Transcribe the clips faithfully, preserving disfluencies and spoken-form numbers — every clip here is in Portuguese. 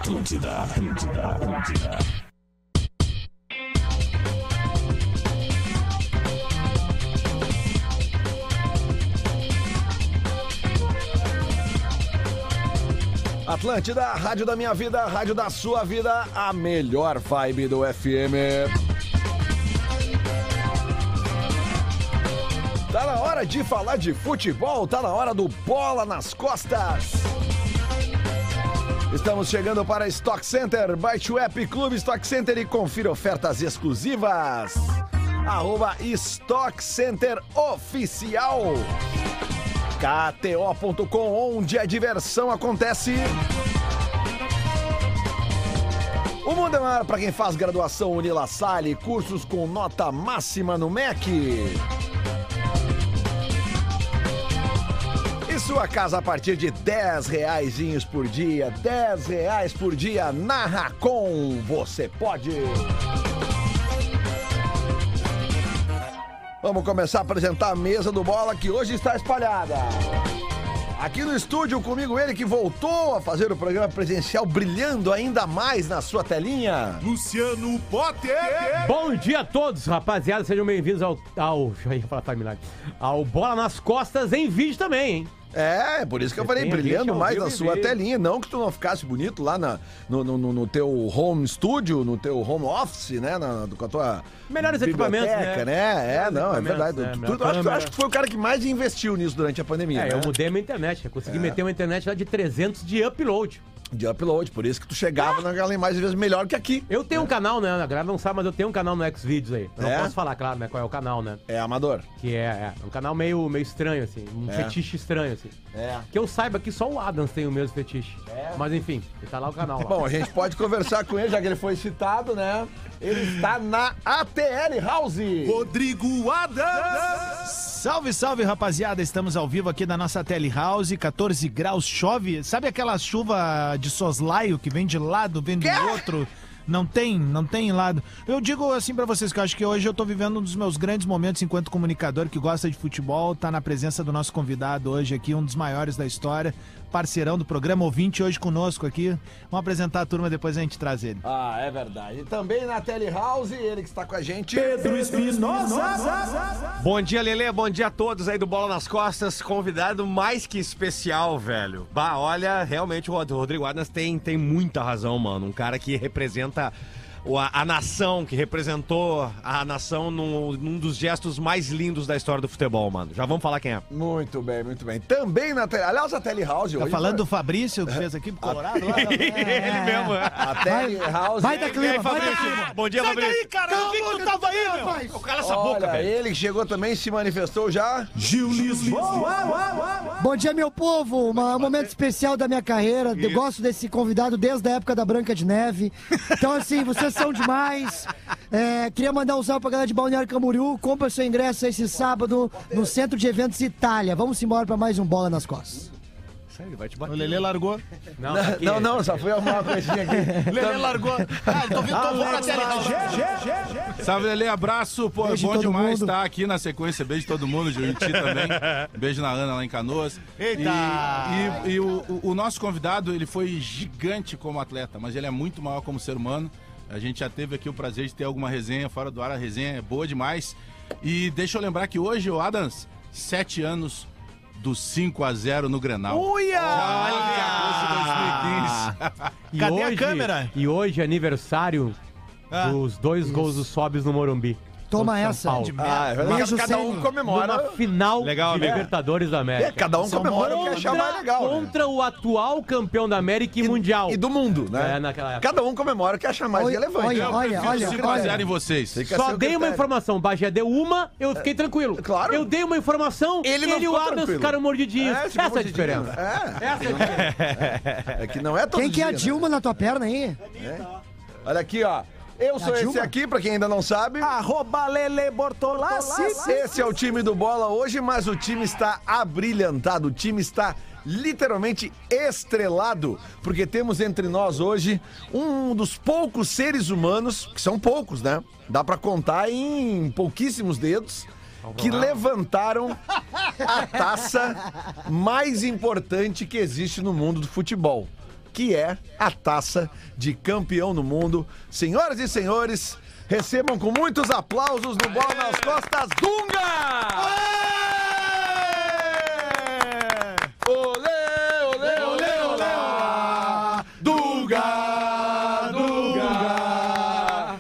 Atlântida, Atlântida, Atlântida. Atlântida, rádio da minha vida, rádio da sua vida, a melhor vibe do F M. Tá na hora de falar de futebol, tá na hora do Bola nas Costas. Estamos chegando para Stock Center, baixe o app Clube Stock Center e confira ofertas exclusivas. Arroba Stock Center Oficial. K T O ponto com, onde a diversão acontece. O mundo é maior para quem faz graduação Unila Salle, cursos com nota máxima no M E C. E sua casa a partir de dez reaisinhos por dia, dez reais por dia na Racon. Você pode. Vamos começar a apresentar a mesa do Bola, que hoje está espalhada. Aqui no estúdio comigo ele que voltou a fazer o programa presencial, brilhando ainda mais na sua telinha. Luciano Potter. Bom dia a todos, rapaziada. Sejam bem-vindos ao... ao já ia falar familiar. Ao Bola nas Costas em vídeo também, hein? É, por isso que eu falei, brilhando mais na sua telinha. Não que tu não ficasse bonito lá na, no, no, no teu home studio, no teu home office, né? Na, com a tua melhores equipamentos, né? né? É, não, é verdade. Né? Tu, tu, acho, tu acho que foi o cara que mais investiu nisso durante a pandemia, É, né? eu mudei a minha internet. Eu consegui É. meter uma internet lá de trezentos de upload. De upload, por isso que tu chegava naquela imagem às vezes melhor que aqui. Eu tenho um canal, né? A galera não sabe, mas eu tenho um canal no Xvideos aí. Eu É? não posso falar, claro, né? Qual é o canal, né? É amador. Que é, é um canal meio, meio estranho, assim. Um É. fetiche estranho, assim. É. Que eu saiba que só o Adams tem o mesmo fetiche. Mas enfim, tá lá o canal. Lá. Bom, a gente pode conversar com ele, já que ele foi citado, né? Ele está na A T L House. Rodrigo Adams. Salve, salve, rapaziada. Estamos ao vivo aqui na nossa Telehouse, catorze graus, chove. Sabe aquela chuva de soslaio que vem de lado, vem do outro? Não tem, não tem lado. Eu digo assim pra vocês que eu acho que hoje eu tô vivendo um dos meus grandes momentos enquanto comunicador que gosta de futebol. Tá na presença do nosso convidado hoje aqui, um dos maiores da história, parceirão do programa, ouvinte hoje conosco aqui. Vamos apresentar a turma, depois a gente traz ele. Ah, é verdade. E também na Telehouse, ele que está com a gente. Pedro Espinosa. Bom dia, Lelê. Bom dia a todos aí do Bola nas Costas. Convidado mais que especial, velho. Bah, olha, realmente o Rodrigo Adams tem, tem muita razão, mano. Um cara que representa a, a nação, que representou a nação num, num dos gestos mais lindos da história do futebol, mano. Já vamos falar quem é. Muito bem, muito bem. Também na Tele... Aliás, a Telehouse Tá hoje... falando do Fabrício, que fez aqui pro Colorado? Lá, Ele mesmo. A Telehouse... Vai da clima, vai da Fabrício. clima. Bom dia, Fabrício. cara, eu vi que tu tava aí, rapaz. Cala essa boca, Olha, velho. ele que chegou também, se manifestou já. Gil Lisboa. Bom dia, meu povo. Uma- um momento especial da minha carreira. Eu gosto desse convidado desde a época da Branca de Neve. Então, assim, vocês são demais. É, queria mandar um salve pra galera de Balneário Camboriú. Compra seu ingresso esse sábado no Centro de Eventos Itália. Vamos embora pra mais um Bola nas Costas. Ele vai te O bater. Lelê largou. Não, tá aqui. Não, não, só fui arrumar uma coisinha aqui. Lelê largou. Ah, tô vindo, tô na Telehouse. Salve, Lelê, abraço. Pô, Beijo bom em todo demais mundo. estar aqui na sequência. Beijo todo mundo, Juriti também. Beijo na Ana lá em Canoas. Eita! E, e- e o, o- o nosso convidado, ele foi gigante como atleta, mas ele é muito maior como ser humano. A gente já teve aqui o prazer de ter alguma resenha fora do ar. A resenha é boa demais. E deixa eu lembrar que hoje, o Adams, sete anos do cinco a zero no Grenal. Uia! Já E Cadê a hoje- câmera? E hoje é aniversário Ah. dos dois gols do Sobis no Morumbi. Toma Contra essa. São Paulo. Ah, é verdade. Beijo, Cada um Ceni. comemora. Numa final Legal, de amigo. Libertadores da América. É, cada um comemora o que achar mais legal. né? Contra o atual campeão da América e, Mundial. E do mundo, né? É, naquela época. Cada um comemora o que achar mais Olha, relevante. olha, Eu olha, prefiro olha, se basear olha. em vocês. Fica a Só seu dei uma critério. informação. O Bagé deu uma, eu fiquei tranquilo. claro. Eu dei uma informação, Ele ele, não e o ficou Adams tranquilo. ficaram mordidinhos. É, ficou Essa é a mordidinho. diferença. É, Essa é a diferença. é que não é todo Quem que é a dia, né? Dilma na tua perna aí? Olha aqui, ó. Eu sou A esse Dilma? aqui, pra quem ainda não sabe. Arroba Lele Bortolassi. Esse é o time do Bola hoje, mas o time está abrilhantado, o time está literalmente estrelado, porque temos entre nós hoje um dos poucos seres humanos, que são poucos, né? Dá pra contar em pouquíssimos dedos, que levantaram a taça mais importante que existe no mundo do futebol. que é a taça de campeão do mundo. Senhoras e senhores, recebam com muitos aplausos no Bola nas Costas, Dunga! Olê, olê, olê, olê! Dunga! Dunga!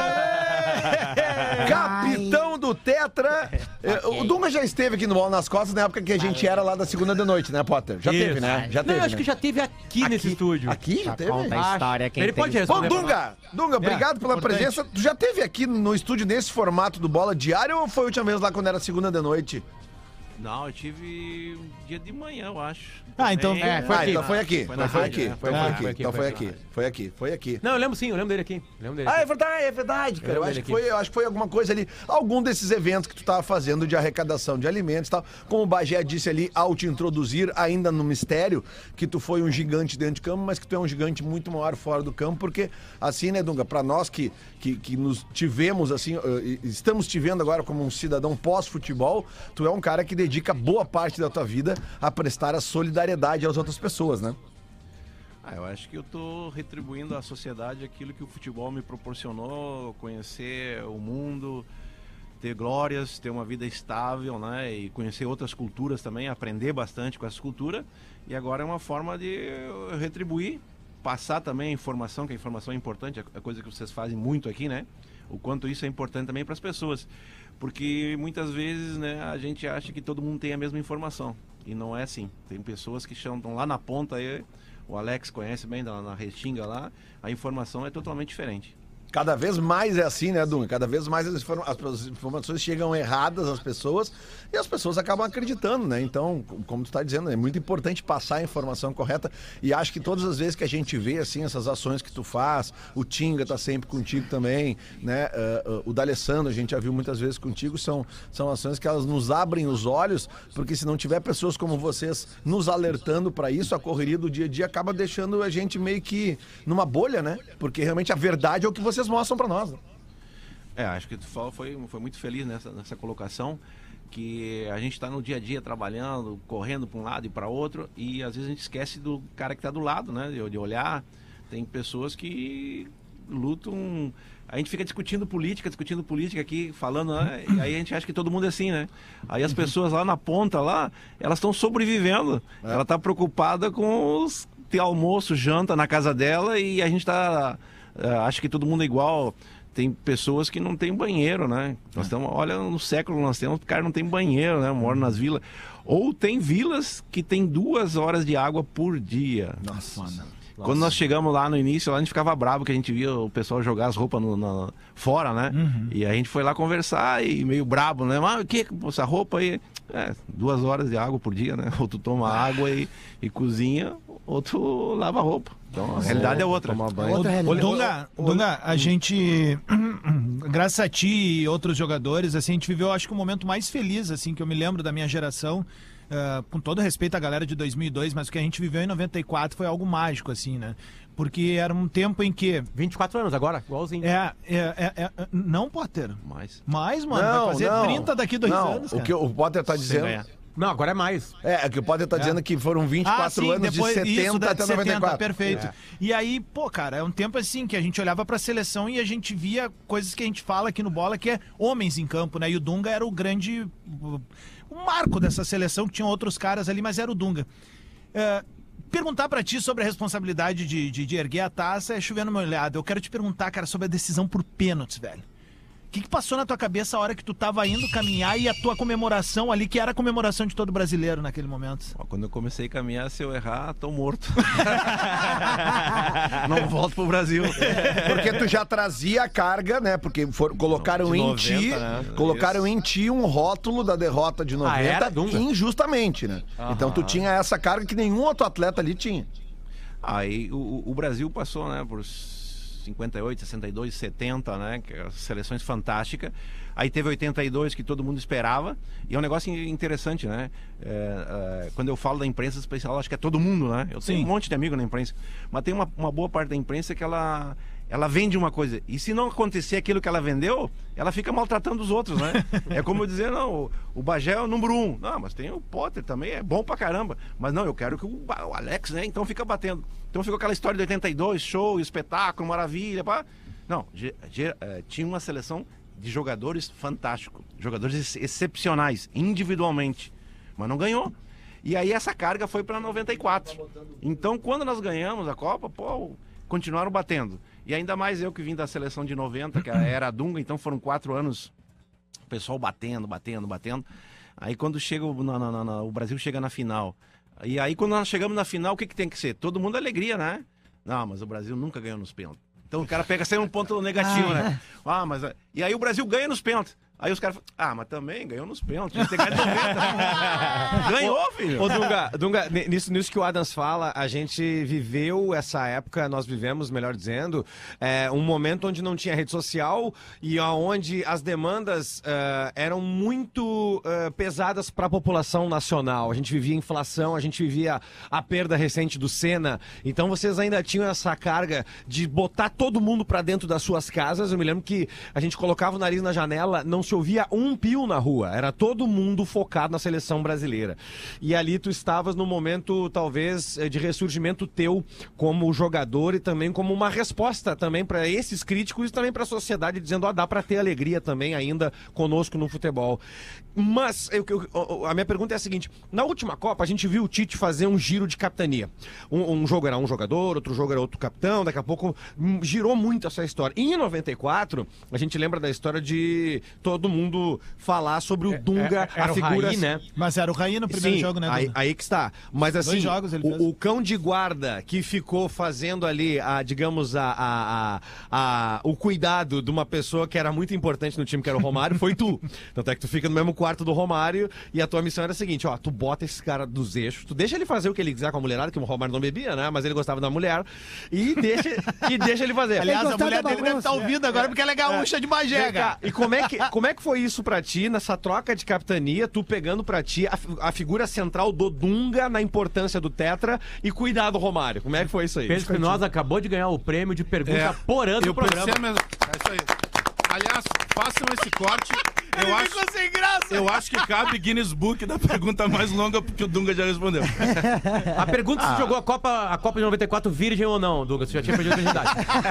Capitão do Tetra. O Dunga já esteve aqui no Bola nas Costas na época que a gente era lá da segunda de noite, né, Potter? Já Isso. teve, né? Já Não, teve, eu acho né? que já teve aqui, nesse estúdio. Aqui já teve? Conta a história quem Ele tem. pode Bom, responder. Dunga, Dunga, obrigado pela importante. presença. Tu já teve aqui no estúdio nesse formato do Bola Diário ou foi a última vez lá quando era segunda de noite? Não, eu tive um dia de manhã, eu acho. Ah, então- Também. É, foi Ah, aqui. então foi aqui. Foi Então na foi rádio, aqui. né? Foi Ah, aqui. foi aqui, Então foi foi aqui. aqui. Foi aqui. Foi aqui. Não, eu lembro sim, eu lembro dele aqui. Eu lembro dele Ah, aqui. é verdade, é verdade, cara. Eu Eu acho, lembro que dele foi, eu acho que foi alguma coisa ali, algum desses eventos que tu tava fazendo de arrecadação de alimentos e tal. Como o Bagé disse ali, ao te introduzir ainda no mistério, que tu foi um gigante dentro de campo, mas que tu é um gigante muito maior fora do campo, porque assim, né, Dunga, pra nós que, que, que nos tivemos, assim, uh, e- estamos te vendo agora como um cidadão pós-futebol, tu é um cara que dedica boa parte da tua vida a prestar a solidariedade às outras pessoas, né? Ah, eu acho que eu tô retribuindo à sociedade aquilo que o futebol me proporcionou, conhecer o mundo, ter glórias, ter uma vida estável, né? E conhecer outras culturas também, aprender bastante com essa cultura. E agora é uma forma de eu retribuir, passar também a informação, que a informação é importante, é coisa que vocês fazem muito aqui, né? O quanto isso é importante também para as pessoas. Porque muitas vezes, né, a gente acha que todo mundo tem a mesma informação. E não é assim. Tem pessoas que estão lá na ponta aí. O Alex conhece bem, na, na Restinga lá, a informação é totalmente diferente. Cada vez mais é assim, né, Dunga? Cada vez mais as, informa- as informações chegam erradas às pessoas e as pessoas acabam acreditando, né? Então, como tu tá dizendo, é muito importante passar a informação correta e acho que todas as vezes que a gente vê, assim, essas ações que tu faz, o Tinga tá sempre contigo também, né? Uh, uh, o D'Alessandro, a gente já viu muitas vezes contigo, são, são ações que elas nos abrem os olhos, porque se não tiver pessoas como vocês nos alertando para isso, a correria do dia a dia acaba deixando a gente meio que numa bolha, né? Porque realmente a verdade é o que vocês mostram para nós. Né? É, acho que tu falou, foi, foi muito feliz nessa, nessa colocação, que a gente está no dia a dia trabalhando, correndo para um lado e para outro, e às vezes a gente esquece do cara que está do lado, né? De, de olhar. Tem pessoas que lutam. A gente fica discutindo política, discutindo política aqui, falando, né? E aí a gente acha que todo mundo é assim, né? Aí as pessoas lá na ponta, lá, elas estão sobrevivendo. É. Ela está preocupada com os, ter almoço, janta na casa dela, e a gente está... Uh, acho que todo mundo é igual. Tem pessoas que não tem banheiro, né? Nós estamos, olha, no século nós temos, o cara não tem banheiro, né? Mora nas vilas. Ou tem vilas que tem duas horas de água por dia. Nossa, mano. Quando nós chegamos lá no início, lá a gente ficava bravo que a gente via o pessoal jogar as roupas no, na, fora, né? Uhum. E a gente foi lá conversar e meio brabo, né? Mas o que essa roupa aí? É, duas horas de água por dia, né? Ou tu toma água e, e cozinha, ou tu lava roupa. Então a realidade é outra. Outra realidade. Dunga, Dunga, a gente, graças a ti e outros jogadores, assim, a gente viveu, acho que o momento mais feliz, assim, que eu me lembro da minha geração, uh, com todo respeito à galera de dois mil e dois, mas o que a gente viveu em noventa e quatro foi algo mágico, assim, né? Porque era um tempo em que... vinte e quatro anos agora, igualzinho. É, é, é, é não, Potter. Mais. Mais, mano, Não, vai fazer não. trinta daqui dois não, anos, o cara. que o Potter tá Sem dizendo... ganhar. Não, agora é mais. É, é que o Potter tá dizendo que foram vinte e quatro sim, anos depois, de setenta isso, da- até de setenta, noventa e quatro. perfeito. É. E aí, pô, cara, é um tempo assim que a gente olhava pra seleção e a gente via coisas que a gente fala aqui no Bola, que é homens em campo, né? E o Dunga era o grande... o marco dessa seleção, que tinha outros caras ali, mas era o Dunga. É, perguntar pra ti sobre a responsabilidade de, de, de erguer a taça é chovendo molhado. Eu quero te perguntar, cara, sobre a decisão por pênaltis, velho. O que, que passou na tua cabeça a hora que tu tava indo caminhar e a tua comemoração ali, que era a comemoração de todo brasileiro naquele momento? Ó, quando eu comecei a caminhar, se eu errar, tô morto. Não volto pro Brasil. Porque tu já trazia a carga, né? Porque for, colocaram De em noventa, ti, né? colocaram Isso. em ti um rótulo da derrota de noventa era, Dunga? injustamente, né? Então tu tinha essa carga que nenhum outro atleta ali tinha. Aí o, o Brasil passou, né, por cinquenta e oito, sessenta e dois, setenta, né, que as seleções fantásticas. Aí teve oitenta e dois que todo mundo esperava. E é um negócio interessante, né? É, é, quando eu falo da imprensa especial, acho que é todo mundo, né? Eu tenho Sim. um monte de amigo na imprensa. Mas tem uma, uma boa parte da imprensa que ela, ela vende uma coisa. E se não acontecer aquilo que ela vendeu, ela fica maltratando os outros, né? É como dizer, não, o, o Bagé é o número um. Não, mas tem o Potter também, é bom pra caramba. Mas não, eu quero que o, o Alex, né? Então fica batendo. Então ficou aquela história de oitenta e dois, show, espetáculo, maravilha, pá. Não, ge, ge, uh, tinha uma seleção de jogadores fantásticos, jogadores ex excepcionais, individualmente. Mas não ganhou. E aí essa carga foi para noventa e quatro. Então, quando nós ganhamos a Copa, pô, continuaram batendo. E ainda mais eu que vim da seleção de noventa, que era a Dunga, então foram quatro anos, o pessoal batendo, batendo, batendo. Aí quando chega o, na, na, na, o Brasil chega na final. E aí quando nós chegamos na final, o que, que tem que ser? Todo mundo alegria, né? Não, mas o Brasil nunca ganhou nos pênaltis. Então o cara pega sempre um ponto negativo, né? Ah, mas... E aí o Brasil ganha nos pênaltis. Aí os caras falam, ah, mas também ganhou nos pênaltis, a gente tem que ganhar noventa. Ganhou, filho. Ô, Dunga, Dunga nisso, nisso que o Adams fala, a gente viveu essa época, nós vivemos, melhor dizendo, é, um momento onde não tinha rede social e onde as demandas uh, eram muito uh, pesadas para a população nacional. A gente vivia inflação, a gente vivia a perda recente do Senna. Então vocês ainda tinham essa carga de botar todo mundo para dentro das suas casas. Eu me lembro que a gente colocava o nariz na janela, não se ouvia um pio na rua, era todo mundo focado na seleção brasileira. E ali tu estavas no momento, talvez, de ressurgimento teu como jogador e também como uma resposta também para esses críticos e também para a sociedade, dizendo, ó, dá para ter alegria também ainda conosco no futebol. Mas eu, eu, a minha pergunta é a seguinte, na última Copa a gente viu o Tite fazer um giro de capitania. Um, um jogo era um jogador, outro jogo era outro capitão, daqui a pouco hum, girou muito essa história. E em noventa e quatro, a gente lembra da história de todo mundo falar sobre o Dunga, é, é, a figura, Raí, né? Mas era o Raí no primeiro Sim, jogo, né, aí, Dunga? aí que está. Mas assim, Dois jogos ele fez. o, o cão de guarda que ficou fazendo ali, a, digamos, a, a, a, a, o cuidado de uma pessoa que era muito importante no time, que era o Romário, foi tu. Tanto é que tu fica no mesmo quarto do Romário e a tua missão era a seguinte, ó, tu bota esse cara dos eixos, tu deixa ele fazer o que ele quiser com a mulherada, que o Romário não bebia, né? Mas ele gostava da mulher e deixa, e deixa ele fazer. Aliás, a gostava mulher da dele deve bagunça. estar ouvindo agora porque ela é gaúcha de Bagé, cara. E como é, que, como é que foi isso pra ti, nessa troca de capitania, tu pegando pra ti a, a figura central do Dunga na importância do Tetra e cuidar do Romário? Como é que foi isso aí? Pedro Espinosa acabou de ganhar o prêmio de pergunta É, por ano do eu programa. pensei mesmo. É isso aí. Aliás, façam esse corte. Eu acho, ficou sem graça. eu acho que cabe Guinness Book da pergunta mais longa, porque o Dunga já respondeu. A pergunta é se jogou a Copa, a Copa de noventa e quatro virgem ou não, Dunga. Você já tinha perdido a virgindade.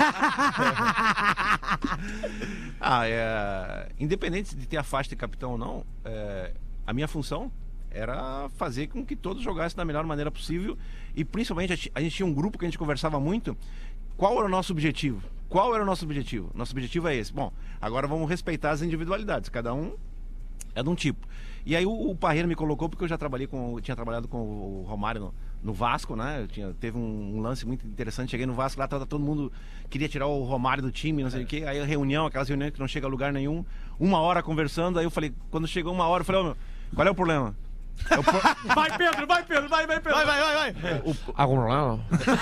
Ah, é... Independente de ter a faixa de capitão ou não, é... a minha função era fazer com que todos jogassem da melhor maneira possível e principalmente a gente tinha um grupo que a gente conversava muito. Qual era o nosso objetivo? Qual era o nosso objetivo? Nosso objetivo é esse. Bom, agora vamos respeitar as individualidades. Cada um é de um tipo. E aí o, o Parreira me colocou porque eu já trabalhei com, tinha trabalhado com o Romário no, no Vasco, né? Eu tinha, teve um, um lance muito interessante. Cheguei no Vasco, lá tava, todo mundo queria tirar o Romário do time, não sei o quê. Aí a reunião, aquelas reuniões que não chega a lugar nenhum. Uma hora conversando, aí eu falei, quando chegou uma hora, eu falei, ô meu, qual é o problema? Eu, Vai, Pedro, vai, Pedro, vai, vai, Pedro. Vai, vai, vai, vai. o, Algum problema?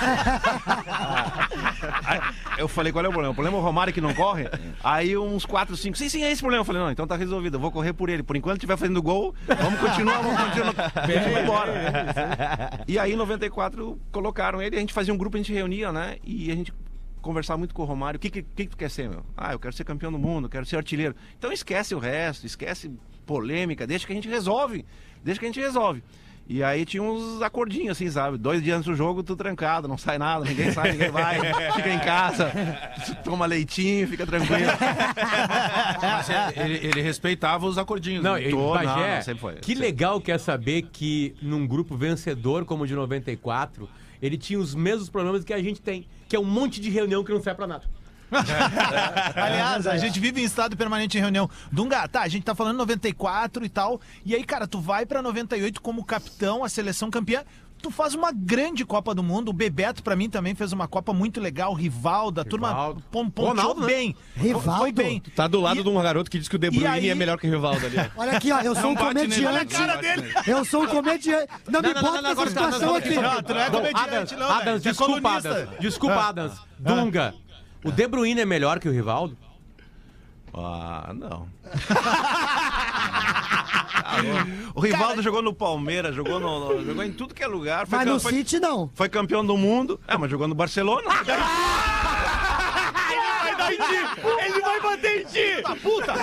eu falei, qual é o problema? O problema é o Romário que não corre? Aí uns quatro, cinco, sim, sim, é esse o problema. Eu falei, não, então tá resolvido, eu vou correr por ele. Por enquanto estiver fazendo gol, vamos continuar, vamos continuar. Vamos embora. E aí em noventa e quatro colocaram ele, a gente fazia um grupo, a gente reunia, né? E a gente conversava muito com o Romário. O que, que, que tu quer ser, meu? Ah, eu quero ser campeão do mundo, quero ser artilheiro. Então esquece o resto, esquece polêmica, deixa que a gente resolve. Deixa que a gente resolve. E aí tinha uns acordinhos assim, sabe? Dois dias antes do jogo, tudo trancado, não sai nada, ninguém sai, ninguém vai, fica em casa, toma leitinho, fica tranquilo. Mas ele, ele respeitava os acordinhos. Não, né? e Tô, Bagé, não, não, sempre foi. que legal que é saber que num grupo vencedor como o de noventa e quatro, ele tinha os mesmos problemas que a gente tem, que é um monte de reunião que não serve pra nada. Aliás, a gente vive em estado permanente de reunião. Dunga, tá, a gente tá falando noventa e quatro e tal. E aí, cara, tu vai pra noventa e oito como capitão, a seleção campeã. Tu faz uma grande Copa do Mundo. O Bebeto, pra mim, também fez uma Copa muito legal. Rivaldo, a turma Rivaldo. pon- pontuou Ronaldo, né? bem. Rivaldo? Foi bem. Tá do lado E- de um garoto que diz que o De Bruyne aí- é melhor que o Rivaldo ali. Olha aqui, ó, eu sou um bate nele, comediante. olha a cara dele. Eu sou um comediante. Não, me bota nessa situação aqui. Não, tu não é Bom, comediante, Adams, não, velho. Adams, Tu é desculpa, colunista. Adams. Desculpa, Adams. Dunga, o De Bruyne é melhor que o Rivaldo? Ah, não. O Rivaldo jogou no Palmeiras, jogou, no, no- jogou em tudo que é lugar. Foi, Mas no foi, City, não. foi campeão do mundo. É, mas jogou no Barcelona. bater em ti! Ele vai bater em ti! Tá puta!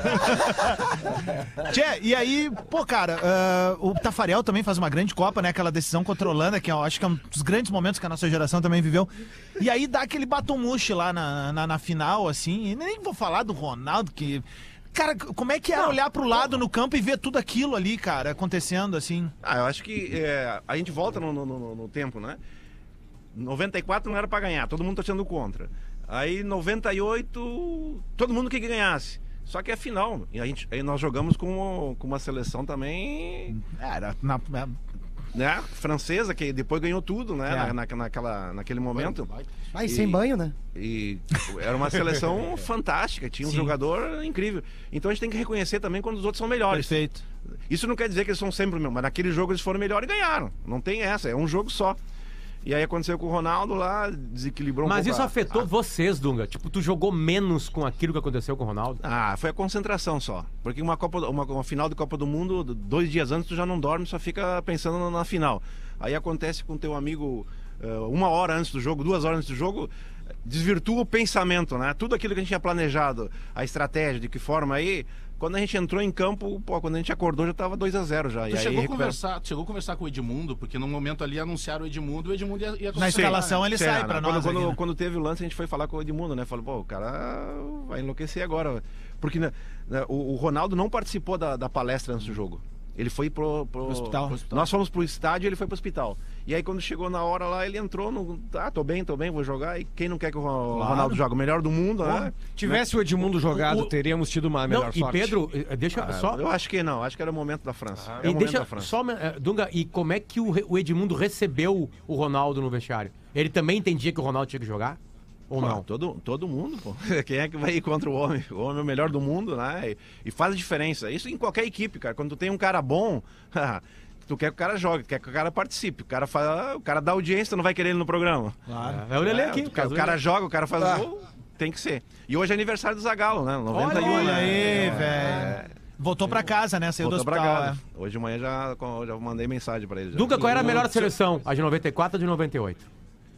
Tchê, e aí, pô, cara, uh, o Tafarel também faz uma grande Copa, né? Aquela decisão contra a Holanda, que eu acho que é um dos grandes momentos que a nossa geração também viveu. E aí dá aquele batom-murche lá na, na, na final, assim. E nem vou falar do Ronaldo, que... Cara, como é que era olhar pro lado no campo e ver tudo aquilo ali, cara, acontecendo, assim? Ah, eu acho que é, a gente volta no, no, no, no tempo, né? noventa e quatro não era pra ganhar, todo mundo tá sendo contra. Aí noventa e oito, todo mundo queria que ganhasse. Só que é final. E a gente, aí nós jogamos com, com uma seleção também. Era na, na... Né, francesa, que depois ganhou tudo, né? É. Na, naquela, naquele momento. Mas E- sem banho, né? E era uma seleção fantástica, tinha um Sim. jogador incrível. Então a gente tem que reconhecer também quando os outros são melhores. Perfeito. Isso não quer dizer que eles são sempre o mesmo, mas naquele jogo eles foram melhores e ganharam. Não tem essa, é um jogo só. E aí aconteceu com o Ronaldo lá, desequilibrou um Mas pouco isso a- afetou a- vocês, Dunga? Tipo, tu jogou menos com aquilo que aconteceu com o Ronaldo? Ah, foi a concentração só. Porque uma, Copa, uma, uma final de Copa do Mundo, dois dias antes tu já não dorme, só fica pensando na final. Aí acontece com teu amigo eh, uma hora antes do jogo, duas horas antes do jogo, desvirtua o pensamento, né? Tudo aquilo que a gente tinha planejado, a estratégia, de que forma aí... Quando a gente entrou em campo, pô, quando a gente acordou já tava dois a zero já. Tu e aí chegou, a recupera- conversar, tu chegou a conversar com o Edmundo, porque no momento ali anunciaram o Edmundo e o Edmundo ia, ia Na Sim. escalação ele Sim, sai né? pra quando, nós quando, aqui, né? quando teve o lance, a gente foi falar com o Edmundo, né? Falou, pô, o cara vai enlouquecer agora. Porque né, né, o, o Ronaldo não participou da, da palestra antes do jogo. Ele foi pro, pro, Pro hospital. pro Nós fomos pro estádio e ele foi pro hospital. E aí quando chegou na hora lá, ele entrou no... Ah, tô bem, tô bem, vou jogar. E quem não quer que o Ro- Claro. Ronaldo jogue? O melhor do mundo, né? Tivesse o Edmundo jogado, O- teríamos tido uma melhor Não, e sorte. Pedro, eh, deixa Ah, só... Eu acho que não, acho que era o momento da França. É E o momento deixa da França. só, eh, Dunga, e como é que o, Re- o Edmundo recebeu o Ronaldo no vestiário? Ele também entendia que o Ronaldo tinha que jogar? Ou Pô, não? Todo, todo mundo, pô. Quem é que vai ir contra o homem? O homem é o melhor do mundo, né? E, e faz a diferença. Isso em qualquer equipe, cara. Quando tu tem um cara bom, tu quer que o cara jogue, tu quer que o cara participe. O cara, faz, o cara dá audiência, tu não vai querer ele no programa. Claro. É o Lelê É, aqui. o, cara, o cara joga, o cara faz Ah. gol, tem que ser. E hoje é aniversário do Zagallo, né? noventa e um, Olha né? aí, É, velho. Voltou pra casa, né? Saiu Voltou do pra hospital. casa. Hoje de manhã já, já mandei mensagem pra ele. já. Dunga, qual era a melhor seleção? A de noventa e quatro ou a de noventa e oito?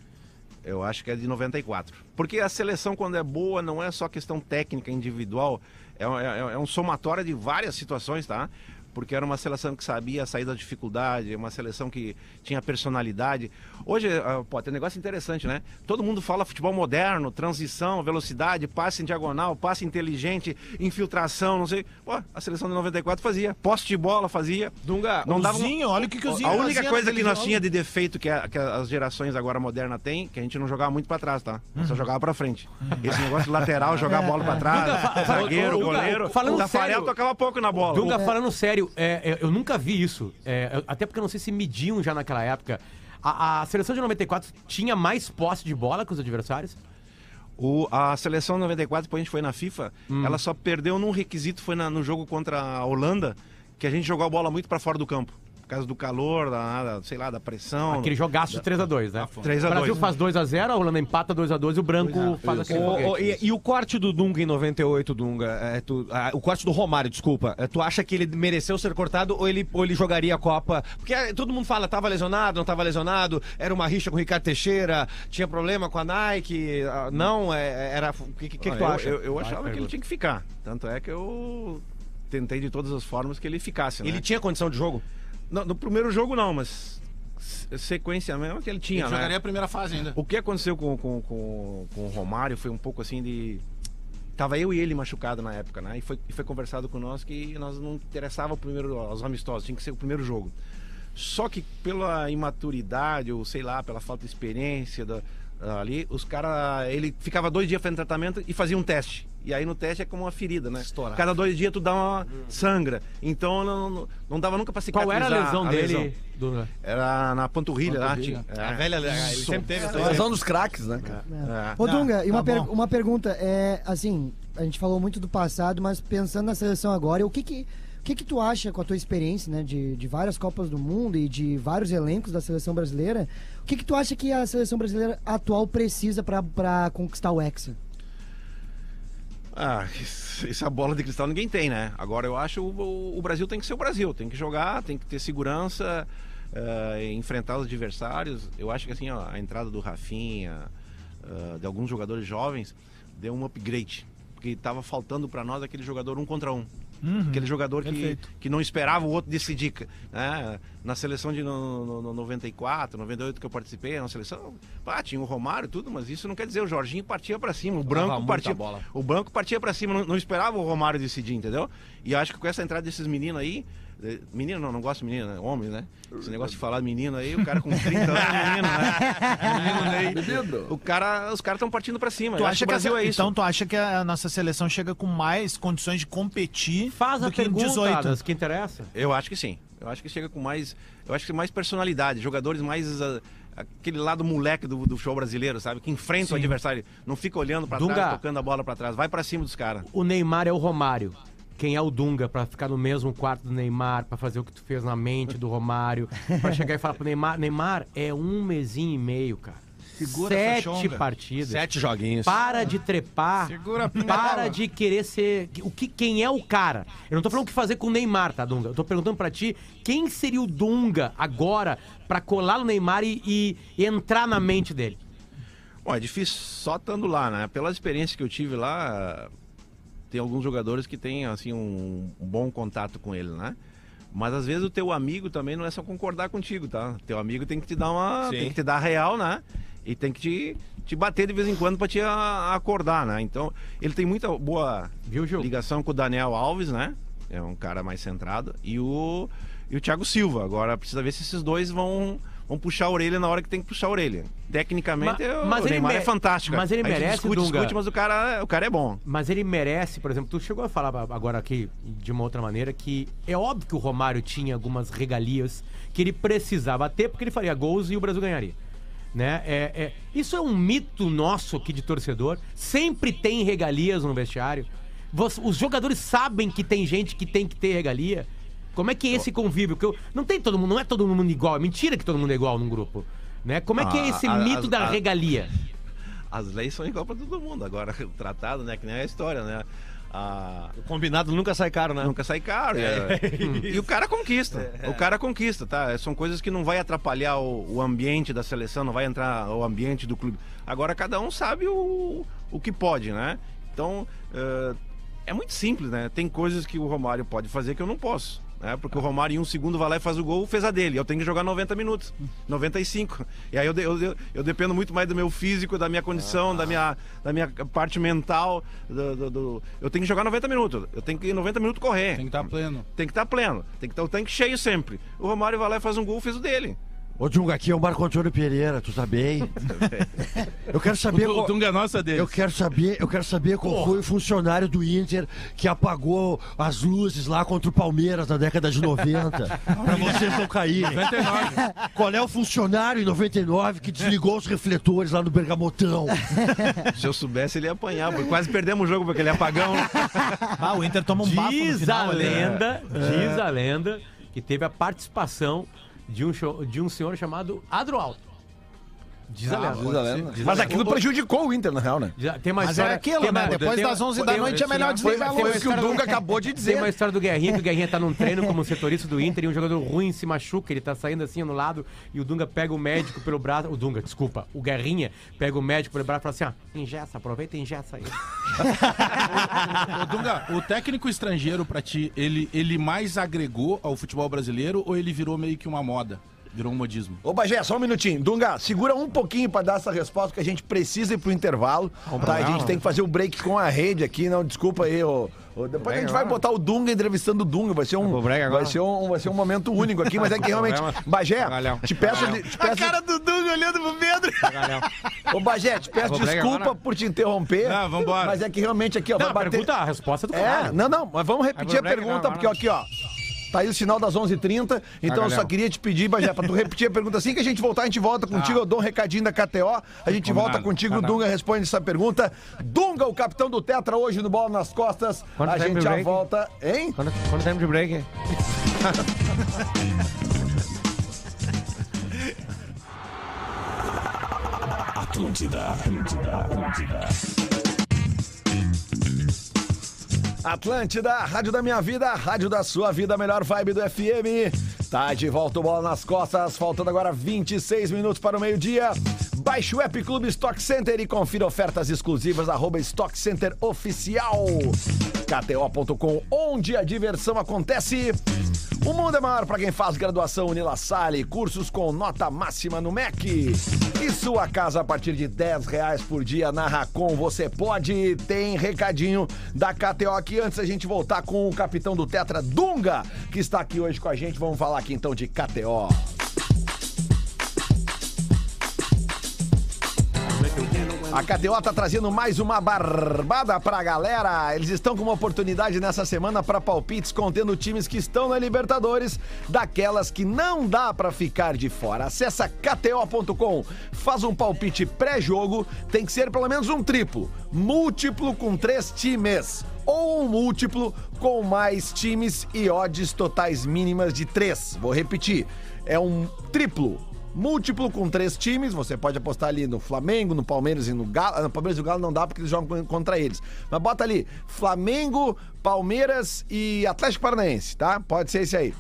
Eu acho que é de noventa e quatro. Porque a seleção, quando é boa, não é só questão técnica individual, é, um- é, é um somatório de várias situações, tá? Porque era uma seleção que sabia sair da dificuldade, uma seleção que tinha personalidade. Hoje, ah, pô, tem um negócio interessante, né? Todo mundo fala futebol moderno, transição, velocidade, passe em diagonal, passe inteligente, infiltração, não sei. Pô, a seleção de noventa e quatro fazia, posse de bola fazia. Dunga, Não O dava um- Zinho, olha o que, que o Zinho A única fazia coisa que naquele nós jogo. tinha de defeito que, a- que as gerações agora modernas têm, que a gente não jogava muito pra trás, tá? Nós só jogava pra frente. Esse negócio de lateral, jogar a bola pra trás, zagueiro, Dunga, goleiro. falando O Tafarel sério- tocava pouco na bola. Dunga, falando sério, é, é, eu nunca vi isso. É, eu- até porque eu não sei se mediam já naquela época. A, a seleção de noventa e quatro tinha mais posse de bola que os adversários? O- a seleção noventa e quatro, depois a gente foi na FIFA, ela só perdeu num requisito, foi na- no jogo contra a Holanda, que a gente jogou a bola muito pra fora do campo. Por causa do calor, da, da- sei lá, da pressão. Aquele jogaço de três a dois, né? três a O Brasil dois. faz dois a zero, a Holanda empata dois a dois e o branco faz aquele O- o- foguete. e, e o corte do Dunga em noventa e oito, Dunga? É, tu- ah, o corte do Romário, desculpa. É, tu acha que ele mereceu ser cortado ou ele, ou ele jogaria a Copa? Porque é, todo mundo fala, tava lesionado, não tava lesionado, era uma rixa com o Ricardo Teixeira, tinha problema com a Nike. ah, não, é, era. O que, que, que Ah, tu eu, acha? Eu, eu achava que ele pergunta. tinha que ficar. Tanto é que eu tentei de todas as formas que ele ficasse, né? Ele tinha condição de jogo? No, no primeiro jogo não, mas se- sequência mesmo que ele tinha, Ele né? jogaria a primeira fase ainda. O que aconteceu com, com, com, com o Romário foi um pouco assim de... Tava eu e ele machucado na época, né? E foi, e foi conversado com nós que nós não interessava o primeiro, os amistosos, tinha que ser o primeiro jogo. Só que pela imaturidade, ou sei lá, pela falta de experiência da, ali, os caras... Ele ficava dois dias fazendo tratamento e fazia um teste. E aí no teste é como uma ferida, né? Estourar. Cada dois dias tu dá uma sangra. Então não, não, não dava nunca pra Qual cicatrizar. era a lesão dele, lesão. Dunga? Era na panturrilha, lá. Panturrilha. tinha- A é. velha, ele sempre teve essa Razão dos craques, né, cara? É. Ô, Dunga, e uma, tá per- bom. uma pergunta, é, assim, a gente falou muito do passado, mas pensando na seleção agora, o que que, o que que tu acha com a tua experiência, né, de, de várias Copas do Mundo e de vários elencos da seleção brasileira, o que que tu acha que a seleção brasileira atual precisa pra, pra conquistar o Hexa? Ah, isso- essa bola de cristal ninguém tem, né? Agora eu acho o, o- o Brasil tem que ser o Brasil, tem que jogar, tem que ter segurança, eh, enfrentar os adversários. Eu acho que assim, ó, a entrada do Rafinha, uh, de alguns jogadores jovens, deu um upgrade. Porque estava faltando para nós aquele jogador um contra um. Uhum, aquele jogador que, que não esperava o outro decidir. Né? Na seleção de no, no, no noventa e quatro, noventa e oito que eu participei, na seleção, pá, tinha o Romário e tudo, mas isso não quer dizer, o Jorginho partia para cima, o Branco partia, o Branco partia para cima, não, não esperava o Romário decidir, entendeu? E acho que com essa entrada desses meninos aí, menino não, não gosto de menino, né? Homem, né? Esse negócio de falar de menino aí, o cara com trinta anos é menino, né? Menino, o cara, os caras estão partindo pra cima. Tu Eu acha acho que o que Brasil essa, é isso. Então tu acha que a nossa seleção chega com mais condições de competir Faz do a que em pergunta, dezoito? das que interessa. Eu acho que sim. Eu acho que chega com mais, eu acho que mais personalidade, jogadores mais uh, aquele lado moleque do, do show brasileiro, sabe? Que enfrenta Sim. o adversário, não fica olhando pra Dunga, trás, tocando a bola pra trás, vai pra cima dos caras. O Neymar é o Romário. Quem é o Dunga pra ficar no mesmo quarto do Neymar, pra fazer o que tu fez na mente do Romário, pra chegar e falar pro Neymar, Neymar, é um mesinho e meio, cara. Segura essa Sete chonga. partidas. Sete joguinhos. Para de trepar. Segura a Para de querer ser. O que, quem é o cara? Eu não tô falando o que fazer com o Neymar, tá, Dunga? Eu tô perguntando pra ti quem seria o Dunga agora pra colar no Neymar e, e, e entrar na mente dele. Bom, é difícil só estando lá, né? Pela experiência que eu tive lá, tem alguns jogadores que têm, assim, um, um bom contato com ele, né? Mas às vezes o teu amigo também não é só concordar contigo, tá? Teu amigo tem que te dar uma... Sim. tem que te dar a real, né? E tem que te, te bater de vez em quando pra te a- acordar, né? Então, ele tem muita boa Viu, Gil? ligação com o Daniel Alves, né? É um cara mais centrado. E o, e o Thiago Silva. Agora precisa ver se esses dois vão... Vão puxar a orelha na hora que tem que puxar a orelha. Tecnicamente, Ma- o mas ele Neymar me- é fantástico. mas ele A gente merece, discute, Dunga. discute, mas o cara, o cara é bom. Mas ele merece, por exemplo, tu chegou a falar agora aqui de uma outra maneira que é óbvio que o Romário tinha algumas regalias que ele precisava ter porque ele faria gols e o Brasil ganharia. Né? É, é, isso é um mito nosso aqui de torcedor. Sempre tem regalias no vestiário. Você- os jogadores sabem que tem gente que tem que ter regalia. Como é que é esse convívio? Que eu, não tem todo mundo, não é todo mundo igual. É mentira que todo mundo é igual num grupo. Né? Como é que é esse Ah, mito as- da a- regalia? As leis são igual pra todo mundo. Agora, o tratado, né? Que nem a história, né? A... O combinado nunca sai caro, né? Nunca sai caro. é. E o cara conquista. O cara conquista, tá? São coisas que não vai atrapalhar o, o ambiente da seleção, não vai entrar o ambiente do clube. Agora, cada um sabe o, o que pode, né? Então, eh, é muito simples, né? Tem coisas que o Romário pode fazer que eu não posso. Né? Porque o Romário em um segundo vai lá e faz o gol, fez a dele. Eu tenho que jogar noventa minutos, noventa e cinco. E aí eu, de- eu, de- eu dependo muito mais do meu físico, da minha condição, da, minha, da minha parte mental. do- do- do- Eu tenho que jogar noventa minutos. Eu tenho que em noventa minutos correr. Tem que estar pleno. Tem que estar pleno. Tem que estar o tanque cheio sempre. O Romário vai lá e faz um gol, fez o dele. Ô, Dunga, aqui é o Marco Antônio Pereira, tu tá bem? Eu quero saber... O qual- Dunga é nossa dele. Eu quero saber, eu quero saber qual foi o funcionário do Inter que apagou as luzes lá contra o Palmeiras na década de noventa, pra vocês não caírem. noventa e nove. Qual é o funcionário em noventa e nove que desligou os refletores lá no Bergamotão? Se eu soubesse, ele ia apanhar. Porque quase perdemos o jogo porque ele é apagão. Ah, o Inter toma um bafo no Diz a final ali. lenda, diz a lenda que teve a participação de um, show- de um senhor chamado Adroaldo. Diz a lenda. Diz a lenda. Diz a Mas lenda. aquilo prejudicou o Inter, na real, né? Diz a- Tem uma Mas história, é aquilo, tem né? uma- Depois tem- das onze da tem- noite é melhor foi- desligar a foi- luz. foi o que o Dunga acabou de Tem dizer. uma história do Guerrinha, que o Guerrinha tá num treino como setorista do Inter e um jogador ruim se machuca, ele tá saindo assim no lado e o Dunga pega o médico pelo braço, o Dunga, desculpa, o Guerrinha pega o médico pelo braço e fala assim, ó, engessa, aproveita e engessa aí. Ô, Dunga, o técnico estrangeiro pra ti, ele, ele mais agregou ao futebol brasileiro ou ele virou meio que uma moda? Virou um modismo? Ô, Bagé, só um minutinho. Dunga, segura um pouquinho pra dar essa resposta, que a gente precisa ir pro intervalo. Tá? A gente tem que fazer o break com a rede aqui. Não, desculpa aí, ô. ô, Depois a gente vai botar o Dunga entrevistando o Dunga. Vai ser um, vai ser um, vai ser um momento único aqui, mas é que realmente. Bagé, te peço. Te peço A cara do Dunga olhando pro Pedro. Ô, Bagé, te peço desculpa por te interromper. Não, vambora. Mas é que realmente aqui, ó. Não, vai a bater... pergunta, a resposta é do É, Camargo. não, não, mas vamos repetir a pergunta, porque aqui, ó. Tá aí o sinal das onze e trinta, então eu só queria te pedir, Bagé, pra tu repetir a pergunta. Assim que a gente voltar, a gente volta contigo, eu dou um recadinho da K T O, a gente volta contigo, o Dunga responde essa pergunta. Dunga, o capitão do Tetra, hoje no Bola nas Costas. Quanto A tempo gente de já break? volta, hein? Quanto, quanto tempo de break? Atlântida, rádio da minha vida, rádio da sua vida, a melhor vibe do F M. Tá de volta o Bola nas Costas, faltando agora vinte e seis minutos para o meio-dia. Baixe o app Clube Stock Center e confira ofertas exclusivas, arroba Stock Center Oficial. K T O ponto com, onde a diversão acontece. O mundo é maior para quem faz graduação Unila Salle, cursos com nota máxima no M E C. E sua casa a partir de dez reais por dia na Racon. Você pode, tem recadinho da K T O aqui. Antes a gente voltar com o capitão do Tetra, Dunga, que está aqui hoje com a gente. Vamos falar aqui então de K T O. A K T O tá trazendo mais uma barbada pra galera. Eles estão com uma oportunidade nessa semana pra palpites contendo times que estão na Libertadores, daquelas que não dá pra ficar de fora. Acessa K T O ponto com, faz um palpite pré-jogo, tem que ser pelo menos um triplo, múltiplo com três times, ou um múltiplo com mais times e odds totais mínimas de três. Vou repetir, é um triplo, múltiplo com três times, você pode apostar ali no Flamengo, no Palmeiras e no Galo. No Palmeiras e no Galo não dá porque eles jogam contra eles. Mas bota ali, Flamengo, Palmeiras e Atlético Paranaense, tá? Pode ser esse aí.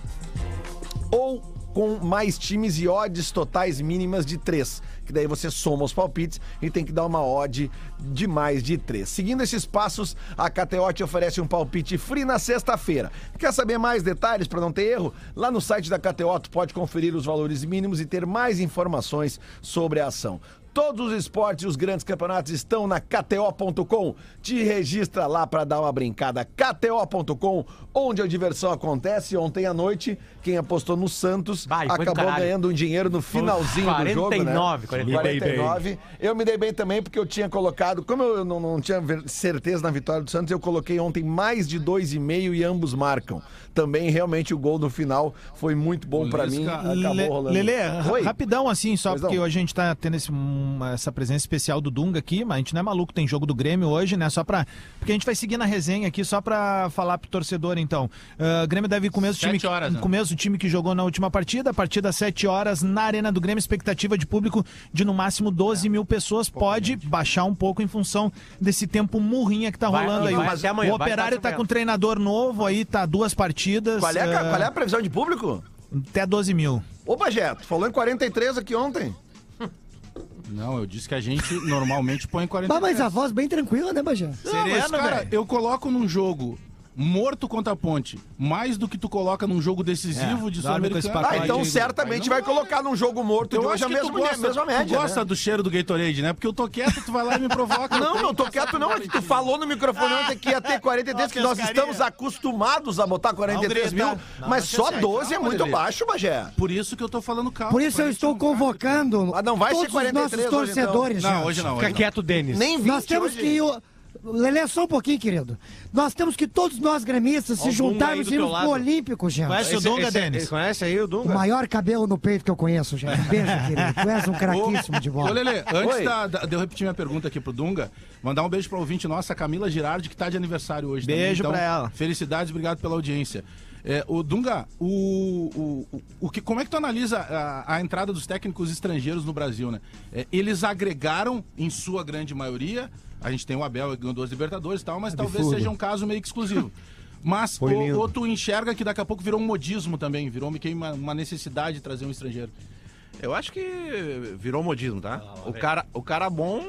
Ou com mais times e odds totais mínimas de três. Que daí você soma os palpites e tem que dar uma odd de mais de três. Seguindo esses passos, a K T O te oferece um palpite free na sexta-feira. Quer saber mais detalhes para não ter erro? Lá no site da K T O tu pode conferir os valores mínimos e ter mais informações sobre a ação. Todos os esportes e os grandes campeonatos estão na K T O ponto com. Te registra lá para dar uma brincada. K T O ponto com, onde a diversão acontece. Ontem à noite, quem apostou no Santos Vai, acabou ganhando um dinheiro no finalzinho do jogo, né? quarenta e nove, quarenta e nove. Eu me dei bem também porque eu tinha colocado, como eu não, não tinha certeza na vitória do Santos, eu coloquei ontem mais de dois e meio e ambos marcam. Também realmente o gol no final foi muito bom para mim. Acabou Le, rolando. Lelê, Oi? rapidão assim, só Pois porque não. hoje a gente tá tendo esse, uma, essa presença especial do Dunga aqui, mas a gente não é maluco, tem jogo do Grêmio hoje, né? Só pra. Porque a gente vai seguir na resenha aqui, só pra falar pro torcedor, então. Uh, o Grêmio deve ir com o mesmo time, Sete horas, né? com o mesmo time que jogou na última partida, a partir das sete horas na Arena do Grêmio, expectativa de público de no máximo doze mil pessoas, pode baixar um pouco em função desse tempo murrinha que tá Vai, rolando aí. vai até amanhã, O vai Operário até tá com amanhã. um treinador novo aí, tá duas partidas. Qual é, a, uh, qual é a previsão de público? Até doze mil. Ô, Bagé, tu falou em quarenta e três aqui ontem. Não, eu disse que a gente normalmente põe quarenta e Bah, três. mas a voz bem tranquila, né, Bagé? Não, mas, Sereno, cara, velho. eu coloco num jogo morto contra a Ponte, mais do que tu coloca num jogo decisivo É, de dorme com esse Sul-Americano. Ah, pacote. então Aí certamente não vai vai. colocar num jogo morto de Eu hoje acho a que mesma, tu gosta, a mesma média, tu gosta né? do cheiro do Gatorade, né? Porque eu tô quieto, tu vai lá e me provoca. Não, não tô quieto não, é que tu falou no microfone ontem que ia ter quarenta e três, que nós estamos acostumados a botar quarenta e três mil, mas só doze é muito baixo, Bagé. Por isso que eu tô falando calma. Por isso pra eu gente estou não ficar- convocando Ah, não vai ser todos os quarenta e nossos três hoje, então. torcedores. Não, gente. hoje não. Fica Hoje quieto, Denis. Nem vinte Nós temos hoje. que... ir- Lelê, só um pouquinho, querido. Nós temos que todos nós gremistas se Ó, o Dunga aí juntarmos do e teu irmos pro lado. Olímpico, gente. Conhece o Esse- Dunga, esse- Denis? Conhece aí o O Dunga? maior cabelo no peito que eu conheço, gente. Um beijo, querido. Tu és um craquíssimo de Ô, bola. Lelê, antes Oi. da, da- de eu repetir minha pergunta aqui pro Dunga, mandar um beijo pra ouvinte nossa, Camila Girardi, que tá de aniversário hoje Beijo também. pra ela. Felicidades, obrigado pela audiência. É, o Dunga, o, o, o, o que, como é que tu analisa a, a entrada dos técnicos estrangeiros no Brasil, né? É, eles agregaram, em sua grande maioria, a gente tem o Abel que ganhou duas Libertadores e tal, mas talvez seja um caso meio que exclusivo. Mas o, ou tu enxerga que daqui a pouco virou um modismo também, virou meio que uma, uma necessidade de trazer um estrangeiro. Eu acho que virou modismo, tá? O cara, o cara bom,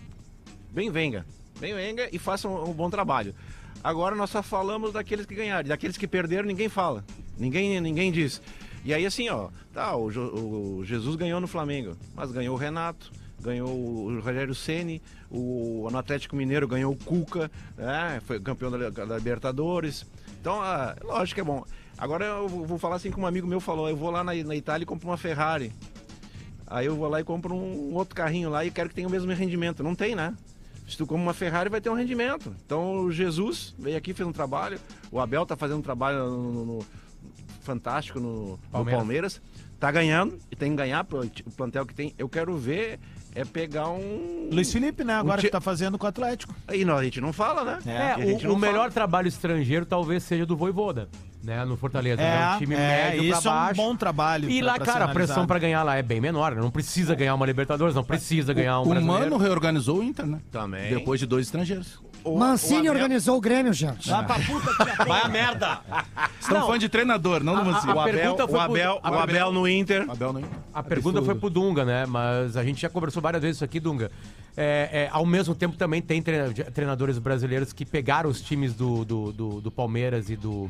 bem venga. Bem venga e faça um, um bom trabalho. Agora nós só falamos daqueles que ganharam. Daqueles que perderam, ninguém fala. Ninguém, ninguém diz. E aí assim, ó, tá, o, Jo- o Jesus ganhou no Flamengo, mas ganhou o Renato, ganhou o Rogério Ceni, o, no Atlético Mineiro ganhou o Cuca, né, foi campeão da, da Libertadores. Então, ah, lógico que é bom. Agora eu vou falar assim como um amigo meu falou, eu vou lá na, na Itália e compro uma Ferrari. Aí eu vou lá e compro um outro carrinho lá e quero que tenha o mesmo rendimento. Não tem, né? Se tu compra uma Ferrari, vai ter um rendimento. Então o Jesus veio aqui, fez um trabalho. O Abel tá fazendo um trabalho no, no- no- fantástico no Palmeiras. no Palmeiras. Tá ganhando e tem que ganhar pro o plantel que tem. Eu quero ver é pegar um... Luiz Felipe, né? Agora ti- que tá fazendo com o Atlético. Aí nós, a gente não fala, né? É, A gente o, não o melhor fala. trabalho estrangeiro talvez seja do Voivoda, né, no Fortaleza. É, É um time é, médio isso pra é um baixo. bom trabalho. E pra- lá, pra ser cara, a pressão analisado. pra ganhar lá é bem menor, né? Não precisa ganhar uma Libertadores, não precisa ganhar um o brasileiro. Mano reorganizou o Inter, né? Também. Depois de dois estrangeiros. o- Mancini o Abel- organizou o Grêmio, gente. Vai pra puta que Vai a merda. Estão fã de treinador, não do Mancini. O A Abel, pergunta foi o pro- Abel, a o Abel no Inter. Abel não. A pergunta foi pro Dunga, né? Mas a gente já conversou várias vezes isso aqui, Dunga. É, é, ao mesmo tempo também tem treina- treinadores brasileiros que pegaram os times do, do, do, do Palmeiras e do,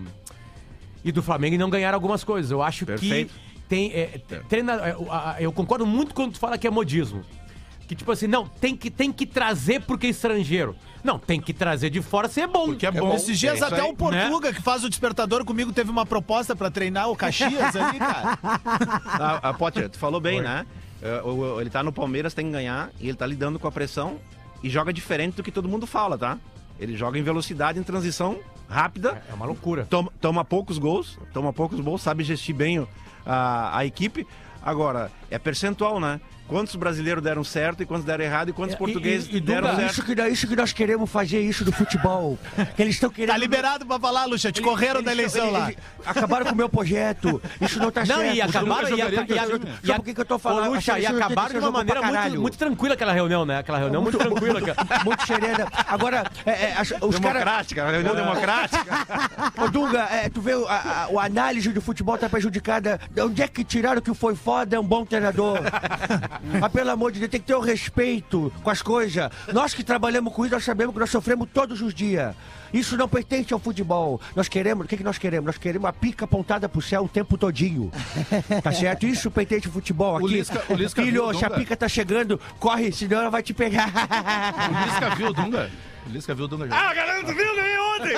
e do Flamengo e não ganharam algumas coisas. Eu acho Perfeito. que tem... É, treina, é, a- a- eu concordo muito quando tu fala que é modismo. Que tipo assim, não, tem que, tem que trazer porque é estrangeiro. Não, tem que trazer de fora se é bom. Porque é bom. Esses dias É isso até aí, o Portuga, que faz o despertador comigo, teve uma proposta pra treinar o Caxias ali, cara. A, a Potter, tu falou bem, né? É, o- o- Ele tá no Palmeiras, tem que ganhar, e ele tá lidando com a pressão e joga diferente do que todo mundo fala, tá? Ele joga em velocidade, em transição rápida, É uma loucura. toma, toma poucos gols, toma poucos gols, sabe gestir bem o- a, a equipe. Agora, é percentual, né? Quantos brasileiros deram certo e quantos deram errado e quantos É, e- portugueses e- e deram Dunga, certo. Isso que, isso que nós queremos fazer, isso do futebol. Que eles estão querendo. Tá liberado pra falar, Lucha. Te correram Eles- da eleição eles- lá. eles acabaram com o meu projeto. Isso não tá Não, certo. e acabaram... Dunga E, jogaria a, no teu e, a, time. e, Sabe a, por que que eu tô falando? Ô, Lucha, A e seleção acabaram de tem que uma ser maneira pra muito, caralho. muito tranquila aquela reunião, né? Aquela reunião muito tranquila. cara. Muito serena. Agora, é, é, as- os caras. Democrática, reunião democrática. Ô, Dunga, é, tu vê a, a, a análise do futebol tá prejudicada. De onde é que tiraram que o Foi Foda é um bom treinador? Mas pelo amor de Deus, tem que ter o respeito com as coisas. Nós que trabalhamos com isso, nós sabemos que nós sofremos todos os dias. Isso não pertence ao futebol. Nós queremos, o que, que nós queremos? Nós queremos a pica apontada pro céu o tempo todinho. Tá certo? Isso pertence ao futebol. Aqui, O Lisca- o Lisca filho, viu, se a Dunga? pica tá chegando, corre, senão ela vai te pegar. O Lisca viu o Dunga? O Lisca viu o Dunga. Ah, galera, tu viu? Eu ganhei ontem!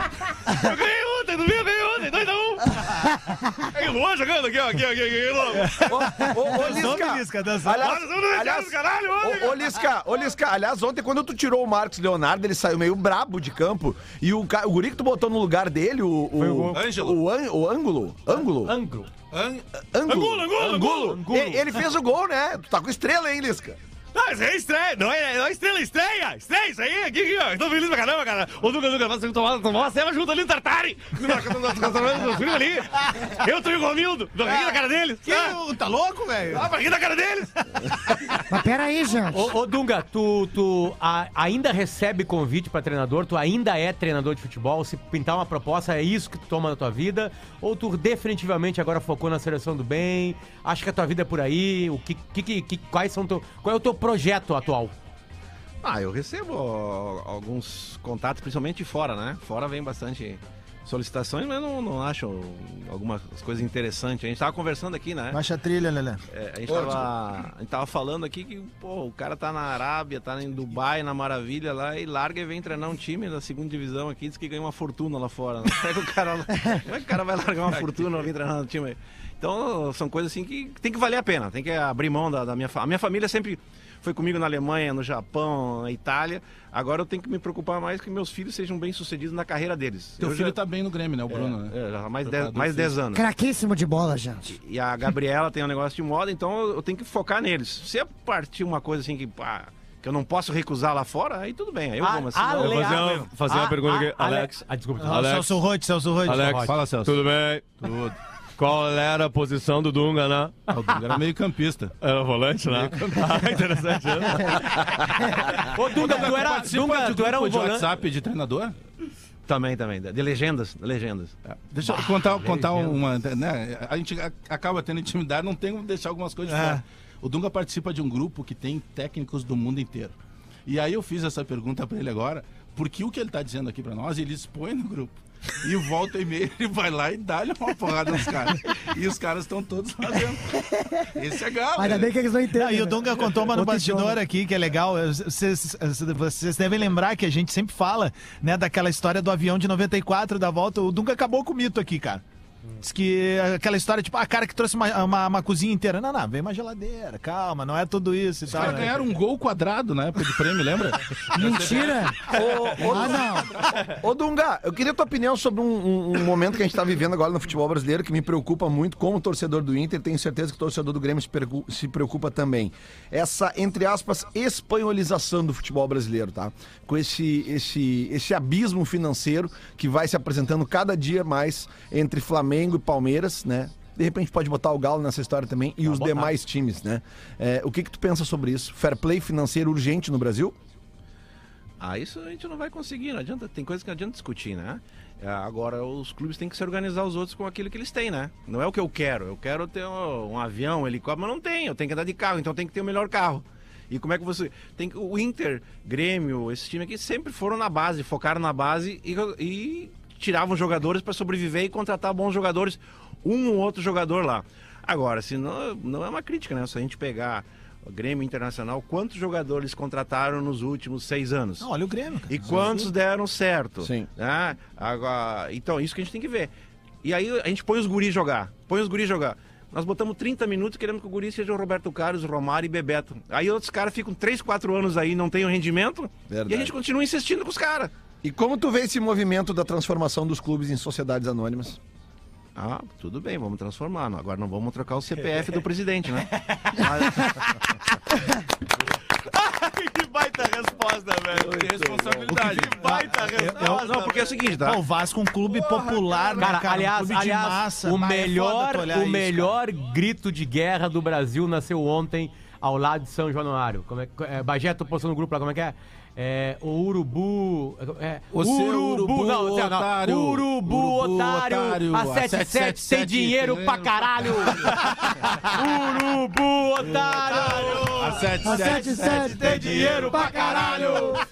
Eu ganhei ontem, tu viu? Eu ganhei ontem, dois a um! Aí o Luan jogando aqui, ó, aqui, aqui, aqui, aqui. Ô, ô, ô, Lisca. Lisca, dançou. Aliás, Nós vamos deixar aliás, os caralho ontem, ô, ô, Lisca, ô, Lisca, aliás, ontem quando tu tirou o Marcos Leonardo, ele saiu meio brabo de campo. E o, ca- o guri que tu botou no lugar dele, o... o, o Ângelo. O, An- o Ângulo. Ângulo. Ângulo. An- Ângulo. Angulo, Angulo, Angulo. E- Ele fez o gol, né? Tu tá com estrela, hein, Lisca? Ah, isso aí é estreia, não é, não é estrela, estreia! Estreia, isso aí, aqui, aqui, ó. Tô feliz pra caramba, cara. Ô, Duca, Duca, nós temos que tomar, tomar uma ceva junto ali no Tartari. Meus filhos ali. Eu tô e o Romildo. Tô aqui na cara deles. Que, Ah, tá louco, velho? ah, pra aqui na cara deles. Mas peraí, gente. Ô, ô, Dunga, tu, tu a- ainda recebe convite pra treinador? Tu ainda é treinador de futebol? Se pintar uma proposta, é isso que tu toma na tua vida? Ou tu definitivamente agora focou na seleção do bem? Acha que a tua vida é por aí? O que, que, que, que- quais são teu, qual é o teu projeto atual? Ah, eu recebo ó, alguns contatos, principalmente de fora, né? Fora vem bastante solicitações, mas não, não acho algumas coisas interessantes. A gente tava conversando aqui, né? Baixa a trilha, Lelé. É, a, gente tava, a gente tava falando aqui que, pô, o cara tá na Arábia, tá em Dubai, na Maravilha lá, e larga e vem treinar um time da segunda divisão aqui, diz que ganha uma fortuna lá fora. Né? Como é que o cara, como é que o cara vai largar uma fortuna e vir treinar no time aí? Então, são coisas assim que tem que valer a pena, tem que abrir mão da, da minha família. A minha família sempre foi comigo na Alemanha, no Japão, na Itália. Agora eu tenho que me preocupar mais que meus filhos sejam bem-sucedidos na carreira deles. Teu Eu filho já- tá bem no Grêmio, né? O Bruno, né? é, já há mais de Preparador mais dez físico. anos. Craquíssimo de bola, gente. E a Gabriela tem um negócio de moda, então eu tenho que focar neles. Se eu partir uma coisa assim que, pá, que eu não posso recusar lá fora, aí tudo bem, aí eu vou, mas senão- Ale- vou fazer uma- Ale- fazer uma a- pergunta a- aqui. Ale- Alex. Ah, desculpa. Ah, Alex. Celso Roth, Celso Roth. Alex, Fala, Celso. tudo bem? Tudo. Qual era a posição do Dunga, né? Ah, o Dunga era meio campista. Era volante, né? Ah, interessante. né? Ô, Dunga, tu era, Participa Dunga, de tu era um grupo de volante. WhatsApp de treinador? Também, também, de legendas, de legendas. Deixa eu contar, contar uma. Né? A gente a- acaba tendo intimidade, não tem como deixar algumas coisas de É. fora. O Dunga participa de um grupo que tem técnicos do mundo inteiro. E aí eu fiz essa pergunta pra ele agora, porque o que ele tá dizendo aqui pra nós, ele expõe no grupo. E volta e meia ele vai lá e dá-lhe uma porrada nos caras. E os caras estão todos lá dentro. Esse é galo. Ainda né? bem que eles não entendem. Ah, e o né? Dunga contou uma no Outro bastidor idioma. aqui, que é legal. Vocês, vocês devem lembrar que a gente sempre fala, né, daquela história do avião de noventa e quatro da volta. O Dunga acabou com o mito aqui, cara. Diz que aquela história, tipo, a cara que trouxe uma, uma, uma cozinha inteira. Não, não, vem uma geladeira, calma, não é tudo isso e Os tal. caras né? ganharam um gol quadrado na época de prêmio, lembra? Mentira! Ô, ô, Ah, não. Ô, Dunga, eu queria tua opinião sobre um, um- um momento que a gente tá vivendo agora no futebol brasileiro que me preocupa muito como torcedor do Inter, tenho certeza que o torcedor do Grêmio se, pergu- se preocupa também. Essa, entre aspas, espanholização do futebol brasileiro, tá? Com esse, esse, esse abismo financeiro que vai se apresentando cada dia mais entre Flamengo e Palmeiras, né? De repente pode botar o Galo nessa história também e os botar. demais times, né? É, o que que tu pensa sobre isso? Fair play financeiro urgente no Brasil? Ah, isso a gente não vai conseguir, não adianta, tem coisa que não adianta discutir, né? É, agora, os clubes têm que se organizar os outros com aquilo que eles têm, né? Não é o que eu quero, eu quero ter um, um avião, um helicóptero, mas não tenho, eu tenho que andar de carro, então tem que ter o melhor carro. E como é que você... tem que, o Inter, Grêmio, esse time aqui sempre foram na base, focaram na base e, e tiravam jogadores para sobreviver e contratar bons jogadores, um ou outro jogador lá. Agora, se não, não é uma crítica, né? Se a gente pegar o Grêmio Internacional, quantos jogadores contrataram nos últimos seis anos? Não, olha o Grêmio, cara. E quantos deram certo? Sim. Né? Agora, então, isso que a gente tem que ver. E aí a gente põe os guris jogar. Põe os guris jogar. Nós botamos trinta minutos querendo que o guri seja o Roberto Carlos, Romário e Bebeto. Aí outros caras ficam três, quatro anos aí, não tem o rendimento. Verdade. E a gente continua insistindo com os caras. E como tu vê esse movimento da transformação dos clubes em sociedades anônimas? Ah, tudo bem, vamos transformar. Agora não vamos trocar o C P F do presidente, né? Que baita resposta, velho. Que responsabilidade. Que baita resposta. Não, porque é o seguinte, tá? Pô, o Vasco é um clube popular, né, Cara, cara? aliás, um clube de aliás massa. o Bah, é melhor, foda tu olhar o isso, melhor grito de guerra do Brasil nasceu ontem ao lado de São Januário. Como é, é, Bagé, tu postou no grupo lá, como é que é? É, o urubu... É, O seu urubu, não, não, otário. não, urubu, Urubu, otário, otário. a A sete sete tem sete sete dinheiro tem pra dinheiro caralho. Urubu, otário. A sete A sete sete tem dinheiro pra caralho.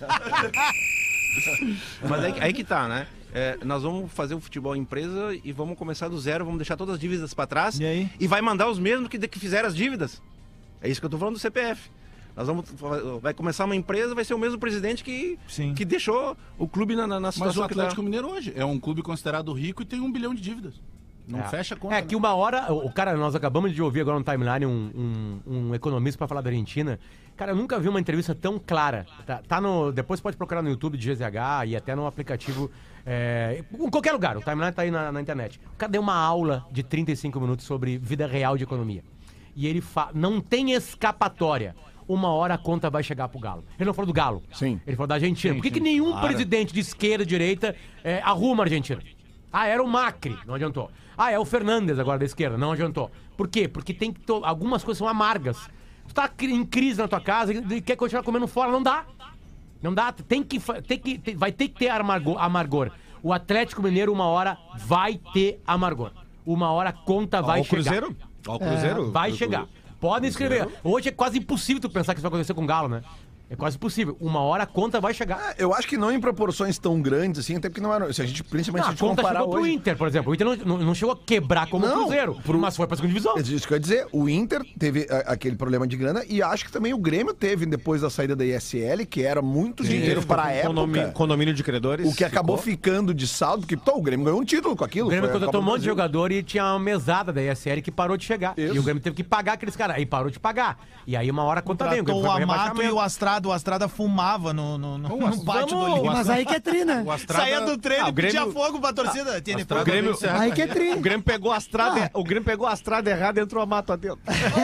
Mas aí, aí que tá, né? É, nós vamos fazer o futebol empresa e vamos começar do zero, vamos deixar todas as dívidas pra trás. E aí? E vai mandar os mesmos que, que fizeram as dívidas. É isso que eu tô falando do C P F. Nós vamos, vai começar uma empresa, vai ser o mesmo presidente que, Sim. que deixou o clube na, na, na Mas o situação que tá. Atlético Mineiro hoje é um clube considerado rico e tem um bilhão de dívidas. Não É. fecha a conta. É que uma hora, o cara, nós acabamos de ouvir agora no timeline um, um, um economista pra falar da Argentina. Cara, eu nunca vi uma entrevista tão clara. Tá, tá no, depois pode procurar no YouTube de G Z H e até no aplicativo, é, em qualquer lugar, o timeline tá aí na, na internet. O cara deu uma aula de trinta e cinco minutos sobre vida real de economia. E ele fala, não tem escapatória. Uma hora a conta vai chegar pro Galo. Ele não falou do Galo. Sim. Ele falou da Argentina. Por que, que nenhum presidente de esquerda, direita, é, arruma a Argentina? Ah, era o Macri, não adiantou. Ah, é o Fernandes agora da esquerda, não adiantou. Por quê? Porque tem que to... algumas coisas são amargas. Tu tá em crise na tua casa e quer continuar comendo fora, não dá. Não dá, tem que, tem que, tem... vai ter que ter amargor, amargor. O Atlético Mineiro, uma hora, vai ter amargor. Uma hora a conta vai Ó, o chegar. Cruzeiro? Ó, o Cruzeiro? Vai chegar. Podem escrever. Hoje é quase impossível tu pensar que isso vai acontecer com o Galo, né? É quase impossível. Uma hora a conta vai chegar. Ah, eu acho que não em proporções tão grandes assim, até porque não era. Se a gente, principalmente Não, se a a gente conta comparar chegou pro hoje. Inter, por exemplo. O Inter não, não, não chegou a quebrar como Não, o Cruzeiro, pro- mas foi pra segunda divisão. É isso que eu ia dizer. O Inter teve a- aquele problema de grana e acho que também o Grêmio teve depois da saída da I S L, que era muito dinheiro para a época. Condomínio, condomínio de credores. O que acabou ficando de saldo, porque pô, o Grêmio ganhou um título com aquilo. O Grêmio foi a contratou um Copa do monte de Brasil. jogador e tinha uma mesada da I S L que parou de chegar. Isso. E o Grêmio teve que pagar aqueles caras. Aí parou de pagar. E aí uma hora a conta vem. O Grêmio Contratou foi o pro Amato e rebaixamento. o Astrada. O Astrada fumava no, no, no, no pátio vamos- do Lima. Mas aí que é tri, né? O Astrada... Saía do treino Ah, e o Grêmio- pedia fogo pra torcida. Tinha Astrada fogo. Grêmio- vem certo. Aí que é tri. O Grêmio pegou a estrada, o Grêmio pegou a estrada errada e entrou a mato adentro.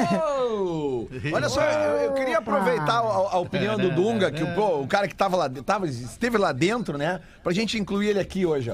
Oh! Olha só, eu, eu queria aproveitar a, a opinião do Dunga, que pô, o cara que tava lá, tava, esteve lá dentro, né? Pra gente incluir ele aqui hoje, ó.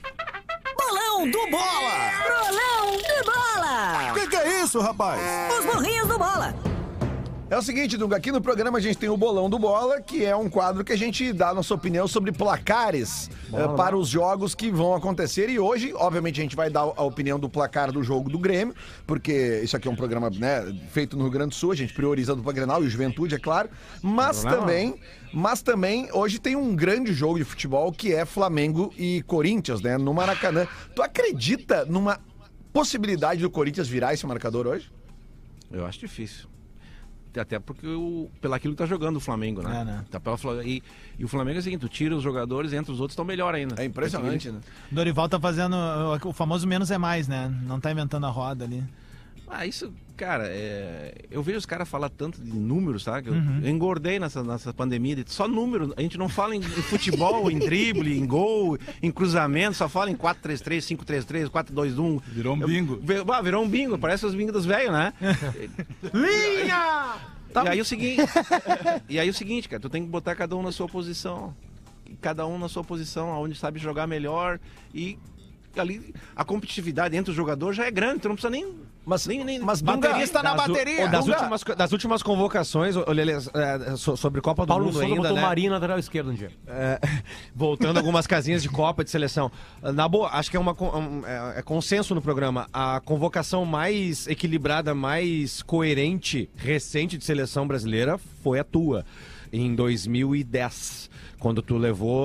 Bolão do Bola! Bolão do Bola! Que que é isso, rapaz? Os burrinhos do Bola! É o seguinte, Dunga, aqui no programa a gente tem o Bolão do Bola, que é um quadro que a gente dá a nossa opinião sobre placares eh, para os jogos que vão acontecer. E hoje, obviamente, a gente vai dar a opinião do placar do jogo do Grêmio, porque isso aqui é um programa, né, feito no Rio Grande do Sul, a gente prioriza a dupla Grenal e o Juventude, é claro. Mas também, mas também, hoje tem um grande jogo de futebol que é Flamengo e Corinthians, né, no Maracanã. Tu acredita numa possibilidade do Corinthians virar esse marcador hoje? Eu acho difícil. Até porque o, pelo aquilo que tá jogando o Flamengo, né? É, né? Tá pela, Fla- e, e o Flamengo é o seguinte, tu tira os jogadores, entra os outros, estão melhor ainda. É impressionante, né? Dorival tá fazendo o famoso menos é mais, né? Não tá inventando a roda ali. Ah, isso, cara, é... eu vejo os caras falar tanto de números, sabe? Eu, Uhum. eu engordei nessa, nessa pandemia, de só número. A gente não fala em, em futebol, em drible, em gol, em cruzamento, só fala em quatro três três, cinco três três, quatro dois um. Virou um bingo. Eu- ah, virou um bingo, parece os bingos dos velhos, né? Linha! E aí o seguinte, e aí o seguinte, cara, tu tem que botar cada um na sua posição. Cada um na sua posição, onde sabe jogar melhor e ali a competitividade entre os jogadores já é grande, tu não precisa nem... Mas, nem, nem mas Dunga, baterista na Das u- bateria. das, Dunga. últimas, das últimas convocações, ô, Lelê, é, so- sobre Copa do Paulo Mundo Souza ainda, botou né? o Marinho na lateral esquerda um dia. É, voltando algumas casinhas de Copa de seleção. Na boa, acho que é, uma, con- um, é, é consenso no programa. A convocação mais equilibrada, mais coerente, recente de seleção brasileira foi a tua, em dois mil e dez. Quando tu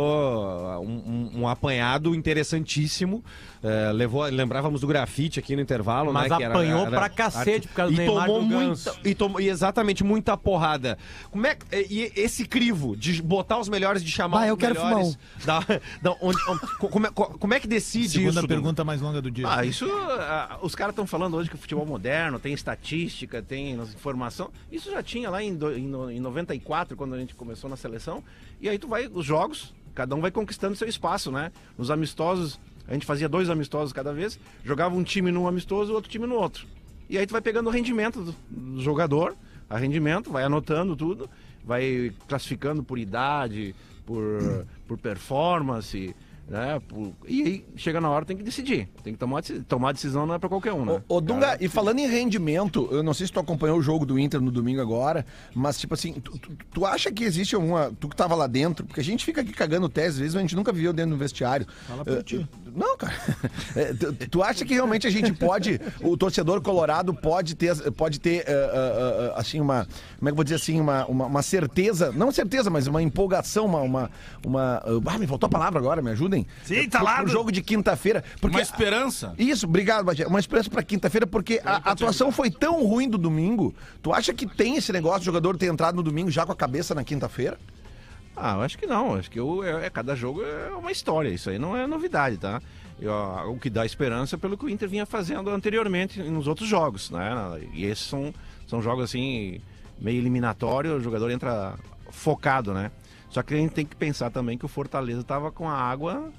levou um, um- um apanhado interessantíssimo. É, levou, lembrávamos do grafite aqui no intervalo, Mas né? que era- apanhou era- pra cacete por causa e do Neymar tomou do muita, Ganso. e tomou e exatamente muita porrada. Como é que- e esse crivo de botar os melhores, de chamar Vai, eu os quero melhores, da, da- onde- onde- como, é, como é que decide Segunda isso? pergunta mais longa do dia. Ah, isso. ah, os caras estão falando hoje que o futebol moderno tem estatística, tem informação. Isso já tinha lá em, do- em no- em noventa e quatro, quando a gente começou na seleção. E aí tu vai, os jogos, cada um vai conquistando seu espaço, né? Nos amistosos, a gente fazia dois amistosos cada vez, jogava um time num amistoso e outro time no outro. E aí tu vai pegando o rendimento do, do jogador, a rendimento, vai anotando tudo, vai classificando por idade, por, por performance. Né? Por- E aí chega na hora, tem que decidir. Tem que tomar, deci- tomar decisão, não é pra qualquer um, né? Ô, ô, Dunga, Cara, e falando em rendimento, eu não sei se tu acompanhou o jogo do Inter no domingo agora, mas tipo assim, tu, tu- tu acha que existe alguma. Tu que tava lá dentro, porque a gente fica aqui cagando tese, às vezes a gente nunca viveu dentro do vestiário. Fala por Eh, ti. Não, cara. Eh, tu, tu acha que realmente a gente pode, o torcedor colorado pode ter, pode ter eh, eh, eh, assim, uma. Como é que eu vou dizer assim, uma, uma, uma certeza, não certeza, mas uma empolgação, uma. uma, uma ah, me faltou a palavra agora, me ajudem. Sim, tá Pro- lá pro no- jogo de quinta-feira. Porque Uma esperança. isso, obrigado, Batia. Uma esperança pra quinta-feira, porque a atuação foi tão ruim do domingo. Tu acha que tem esse negócio do jogador ter entrado no domingo já com a cabeça na quinta-feira? Ah, eu acho que não. Acho que eu, é, é- cada jogo é uma história. Isso aí não é novidade, tá? Eu, ah, o que dá esperança é pelo que o Inter vinha fazendo anteriormente nos outros jogos, né? E esses são, são jogos assim, meio eliminatório, o jogador entra focado, né? Só que a gente tem que pensar também que o Fortaleza tava com a água.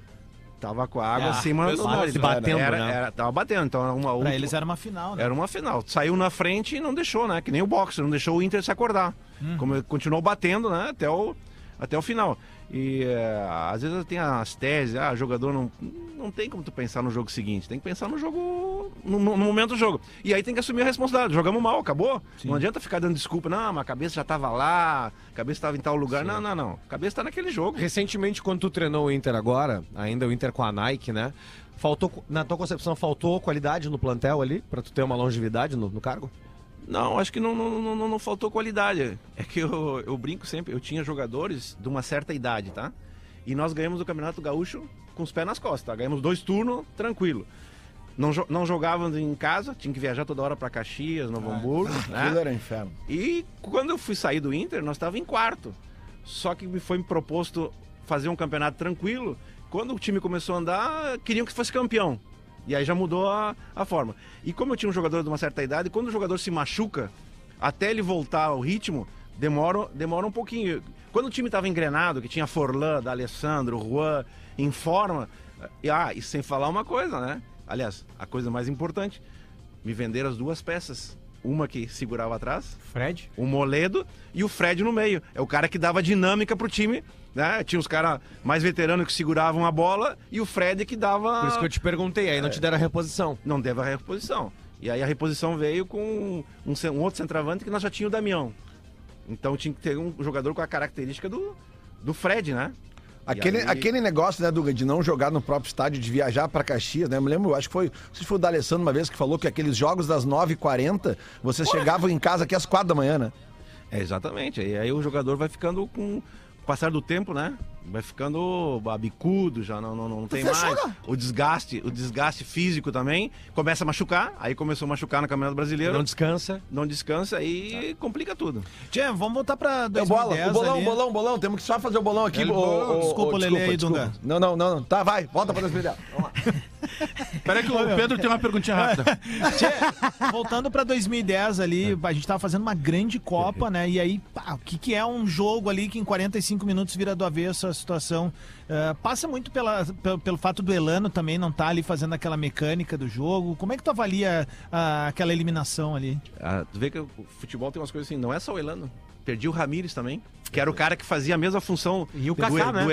Tava com a água Ah, acima do pesado, nariz. batendo, era, né? era- tava batendo. Então era uma Pra última- eles era uma final, né? Era uma final. Saiu na frente e não deixou, né? Que nem o boxe, não deixou o Inter se acordar. Como ele continuou batendo, né? Até o, até o final. E é, às vezes tem as teses, ah, jogador não, não tem como tu pensar no jogo seguinte, tem que pensar no jogo, no, no momento do jogo. E aí tem que assumir a responsabilidade. Jogamos mal, acabou. Não adianta ficar dando desculpa, não, mas a cabeça já tava lá, a cabeça estava em tal lugar. Não, não, não. A cabeça tá naquele jogo. Recentemente, quando tu treinou o Inter agora, ainda o Inter com a Nike, né? Faltou, na tua concepção, faltou qualidade no plantel ali, pra tu ter uma longevidade no, no cargo? Não, acho que não, não, não, não faltou qualidade. É que eu, eu brinco sempre, eu tinha jogadores de uma certa idade, tá? E nós ganhamos o Campeonato Gaúcho com os pés nas costas, tá? Ganhamos dois turnos, tranquilo. Não, jo- não jogávamos em casa, tinha que viajar toda hora para Caxias, Novo Hamburgo, Aquilo né? era inferno. E quando eu fui sair do Inter, nós estávamos em quarto. Só que me foi me proposto fazer um campeonato tranquilo. Quando o time começou a andar, queriam que fosse campeão. E aí já mudou a, a forma. E como eu tinha um jogador de uma certa idade, quando o jogador se machuca, até ele voltar ao ritmo, demora, demora um pouquinho. Quando o time estava engrenado, que tinha Forlan, D'Alessandro, Juan, em forma... E, ah, e sem falar uma coisa, né? Aliás, a coisa mais importante, me venderam as duas peças. Uma que segurava atrás, Fred? o Moledo, e o Fred no meio. É o cara que dava dinâmica pro time, né? Tinha os caras mais veteranos que seguravam a bola e o Fred que dava... Por isso que eu te perguntei, aí não te deram a reposição. Não deve a reposição. E aí a reposição veio com um, ce- um outro centroavante que nós já tínhamos o Damião. Então tinha que ter um jogador com a característica do, do Fred, né? Aquele, aí- aquele negócio, né, Duga, de não jogar no próprio estádio, de viajar pra Caxias, né? Eu me lembro, eu acho que foi, não sei se foi o D'Alessandro uma vez que falou que aqueles jogos das nove e quarenta, vocês chegavam em casa aqui às quatro da manhã, né? É, exatamente. E aí o jogador vai ficando com o passar do tempo, né? Vai ficando bicudo, já não, não, não tem mais. O desgaste, o desgaste físico também começa a machucar. Aí começou a machucar no Campeonato Brasileiro. Não Não, descansa. descansa e complica tudo. Tchê, vamos voltar pra É dois o mil e bola, dez o bolão, ali. bolão, bolão. Temos que só fazer o bolão aqui. Ele ô, bolão. ô, ô, Desculpa, Lelê aí, desculpa. Dunga. Não, não, não, não. Tá, vai. Volta pra dois mil e dez. Vamos lá. Peraí que o Pedro tem uma perguntinha rápida. Tchê, voltando pra dois mil e dez ali, a gente tava fazendo uma grande Copa, né? E aí, pá, o que, que é um jogo ali que em quarenta e cinco minutos vira do avesso a situação? Uh, passa muito pela, pelo, pelo fato do Elano também não estar tá ali fazendo aquela mecânica do jogo. Como é que tu avalia uh, aquela eliminação ali? Ah, tu vê que o futebol tem umas coisas assim, não é só o Elano. Perdi o Ramires também, que era o cara que fazia a mesma função E o do, Kaká, do, né?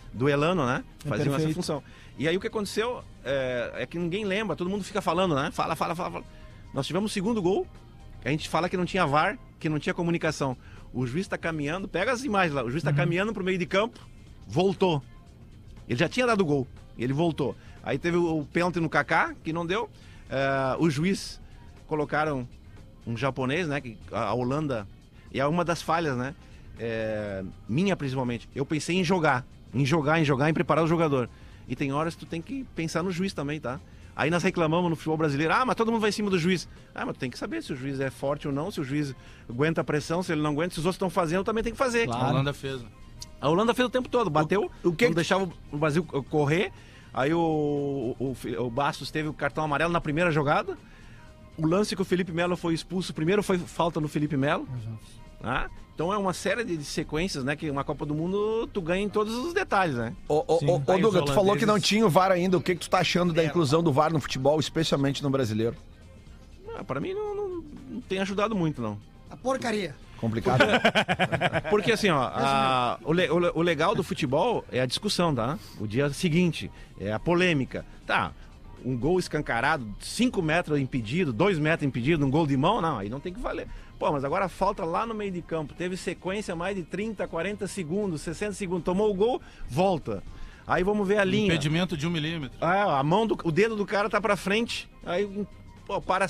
duelando, né? Faziam essa perfeito. função. E aí o que aconteceu é, é que ninguém lembra, todo mundo fica falando, né? Fala, fala, fala, fala. Nós tivemos o segundo gol, a gente fala que não tinha V A R, que não tinha comunicação. O juiz tá caminhando, pega as imagens lá, o juiz tá caminhando pro meio de campo, voltou. Ele já tinha dado gol, ele voltou. Aí teve o, o pênalti no Kaká, que não deu. É, o juiz colocaram um japonês, né? Que a, a Holanda, e é uma das falhas, né? É, minha principalmente. Eu pensei em jogar, em jogar, em jogar, em preparar o jogador. E tem horas que tu tem que pensar no juiz também, tá? Aí nós reclamamos no futebol brasileiro, ah, mas todo mundo vai em cima do juiz. Ah, mas tu tem que saber se o juiz é forte ou não, se o juiz aguenta a pressão, se ele não aguenta, se os outros estão fazendo, também tem que fazer. A Holanda fez. A Holanda fez o tempo todo, bateu, O- o que não que- deixava o Brasil correr. Aí o, o, o Bastos teve o cartão amarelo na primeira jogada. O lance que o Felipe Melo foi expulso, primeiro foi falta no Felipe Melo. Ah, então é uma série de, de sequências, né? Que uma Copa do Mundo tu ganha em todos os detalhes, né? Ô, ô, ô, ô, Aí Duga, os tu falou que não holandeses- tinha o V A R ainda. O que, que tu tá achando da inclusão do V A R no futebol, especialmente no brasileiro? Ah, para mim não, não, não tem ajudado muito, não. A porcaria. Complicado. Porque assim, ó, a- o, le- o le- o legal do futebol é a discussão, tá? O dia seguinte, é a polêmica. Tá, um gol escancarado, cinco metros impedido, dois metros impedido, um gol de mão, não, aí não tem que valer. Pô, mas agora falta lá no meio de campo, teve sequência mais de trinta, quarenta segundos, sessenta segundos, tomou o gol, volta. Aí vamos ver a linha. Impedimento de um milímetro. Ah, a mão do, o dedo do cara tá pra frente, aí, pô, para.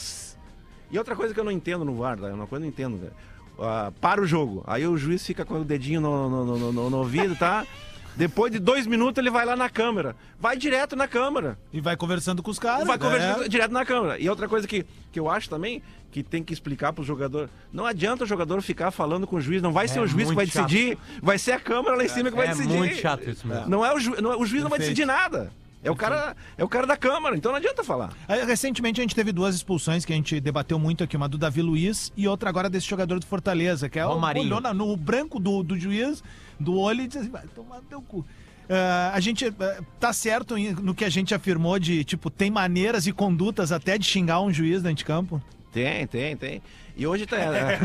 E outra coisa que eu não entendo no V A R, tá? É uma coisa que eu não entendo, velho. Ah, para o jogo, aí o juiz fica com o dedinho no, no, no, no, no ouvido, tá? Depois de dois minutos ele vai lá na câmera, vai direto na câmera, E vai conversando com os caras. vai conversando né? direto na câmera. E outra coisa que, que eu acho também, que tem que explicar pro jogador, não adianta o jogador ficar falando com o juiz, não vai ser É o juiz que vai muito chato. decidir, vai ser a câmera lá em cima que vai É decidir. muito chato isso mesmo. Não é o, ju, não é- o juiz não vai decidir nada. É o, cara, é o cara da câmara, então não adianta falar. Aí, recentemente a gente teve duas expulsões que a gente debateu muito aqui, uma do Davi Luiz e outra agora desse jogador do Fortaleza, que é o Romarinho. olhou na- no branco do, do juiz, do olho e disse assim, vai tomar teu cu. Ah, a gente ah, tá certo em- no que a gente afirmou de, tipo, tem maneiras e condutas até de xingar um juiz dentro de campo? Tem, tem, tem. E hoje tá.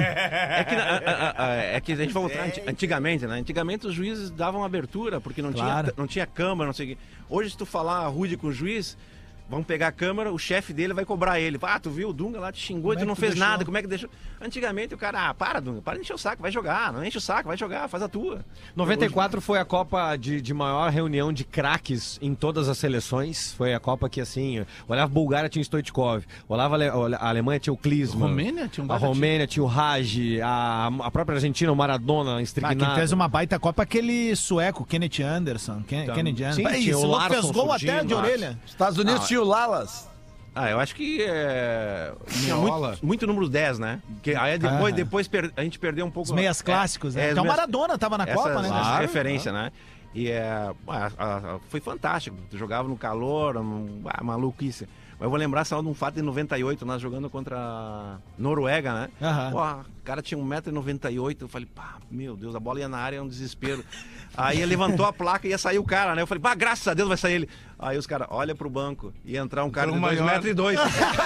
É, é que, a- a- a- é que a gente vai voltar anti- antigamente, né? Antigamente os juízes davam abertura, porque não, Claro. tinha, não tinha câmera, não sei o quê. Hoje, se tu falar rude com o juiz, vão pegar a câmera, o chefe dele vai cobrar ele. Ah, tu viu, o Dunga lá te xingou Como e tu é não que tu fez deixou? nada, como é que deixou? Antigamente o cara, ah, para, Dunga, para de encher o saco, vai jogar, não enche o saco, vai jogar, faz a tua. noventa e quatro foi a Copa de, de maior reunião de craques em todas as seleções. Foi a Copa que, assim, olhava a Bulgária, tinha o Stoichkov, olhava a, Ale- a Alemanha, tinha o Klinsmann. Romênia tinha um A baita Romênia tinha o Raj, a, a própria Argentina, o Maradona, Ah, Strignado. quem fez uma baita Copa aquele sueco, Kenneth Anderson. Ken, Então, Kenneth Anderson. sim, Ih, tinha o esse louco Larson fez gol até surgindo, de Larson. orelha. Estados Unidos Ah, tinha o Lalas. Ah, eu acho que é. Tinha Miola. muito, muito número dez, né? Que aí depois, Ah. depois per- a gente perdeu um pouco. Os meias clássicos, né? é, Até os o meias- Maradona tava na essas, Copa, né? essas Claro. referência, né? E é, ah, ah, ah, foi fantástico. Tu jogava no calor, um, ah, maluquice. Mas eu vou lembrar só de um fato de noventa e oito, nós jogando contra a Noruega, né? Aham. Pô, o cara tinha um metro e noventa e oito. Eu falei, pá, meu Deus, a bola ia na área, é um desespero. Aí ele levantou a placa e ia sair o cara, né? Eu falei, pá, graças a Deus vai sair ele. Aí os caras, olha pro banco. Ia entrar um cara Entrou de um dois maior. metros e dois.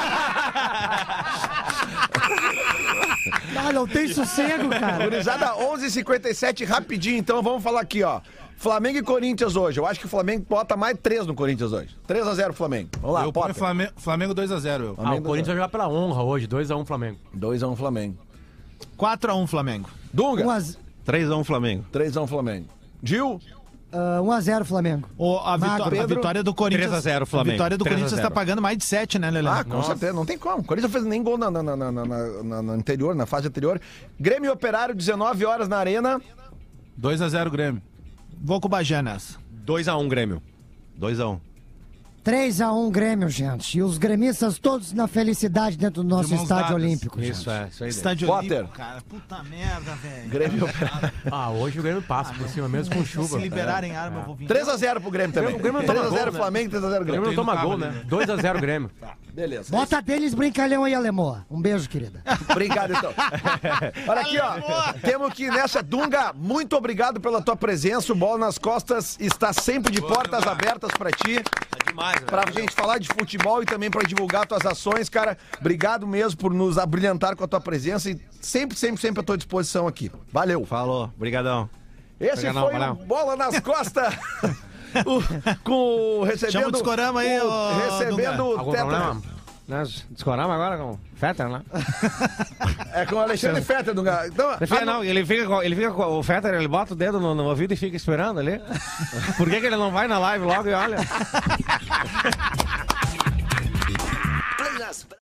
Ah, não tem sossego, cara. Gurizada, onze e cinquenta e sete, rapidinho, então vamos falar aqui, ó. Flamengo e Corinthians hoje. Eu acho que o Flamengo bota mais três no Corinthians hoje. três a zero Flamengo. Vamos lá, Eu ponho Potter. Flamengo, Flamengo dois a zero. Eu. Ah, o Corinthians vai jogar pela honra hoje, dois a um Flamengo. dois a um Flamengo. quatro a um Flamengo. Dunga, um três a um Flamengo. três a um Flamengo. Gil, a zero Flamengo. O, a, vitó- Magro. a Pedro, vitória do Corinthians. três a zero Flamengo. A vitória do três a Corinthians zero. tá pagando mais de sete, né, Lelê? ah, com certeza, não tem como. O Corinthians fez nem gol na, na, na, na, na, na- na anterior, na fase anterior. Grêmio e Operário, dezenove horas na Arena. dois a zero Grêmio. Vou com o Bagé nessa. dois a um Grêmio. dois a um. três a um Grêmio, gente. E os gremistas todos na felicidade dentro do nosso mãos estádio dadas. olímpico, gente. Isso, é. Isso aí. Estádio Potter. Olímpico, cara. Puta merda, velho. Grêmio e Operário. Ah, hoje o Grêmio passa por cima mesmo com chuva. Se liberarem arma, eu vou vir. três a zero pro Grêmio também. O Grêmio não toma três a zero gol, né? Flamengo, três a zero O Grêmio. Grêmio não toma Tem no gol, cabo né? ali, né? dois a zero Grêmio. Beleza. Bota deles brincalhão aí, Alemoa. Um beijo, querida. Obrigado, então. Olha aqui, ó. Temos que ir nessa. Dunga, muito obrigado pela tua presença. O Bola nas Costas está sempre de portas abertas pra ti. Tá demais, velho. Pra gente falar de futebol e também pra divulgar tuas ações, cara. Obrigado mesmo por nos abrilhantar com a tua presença e sempre, sempre, sempre à tua disposição aqui. Valeu. Falou, brigadão. Esse Pega foi não, o Bola nas Costas. o, com, recebendo... Chama o Discorama aí, o- ô, Recebendo Dunga. o Algum Tetra... problema? Nós discoramos agora com o Fetter, né? É com o Alexandre Fetter. Do... Então, Ele fica, ah, não, ele fica, com- ele fica com o Fetter, ele bota o dedo no, no ouvido e fica esperando ali. Por que, que ele não vai na live logo e olha?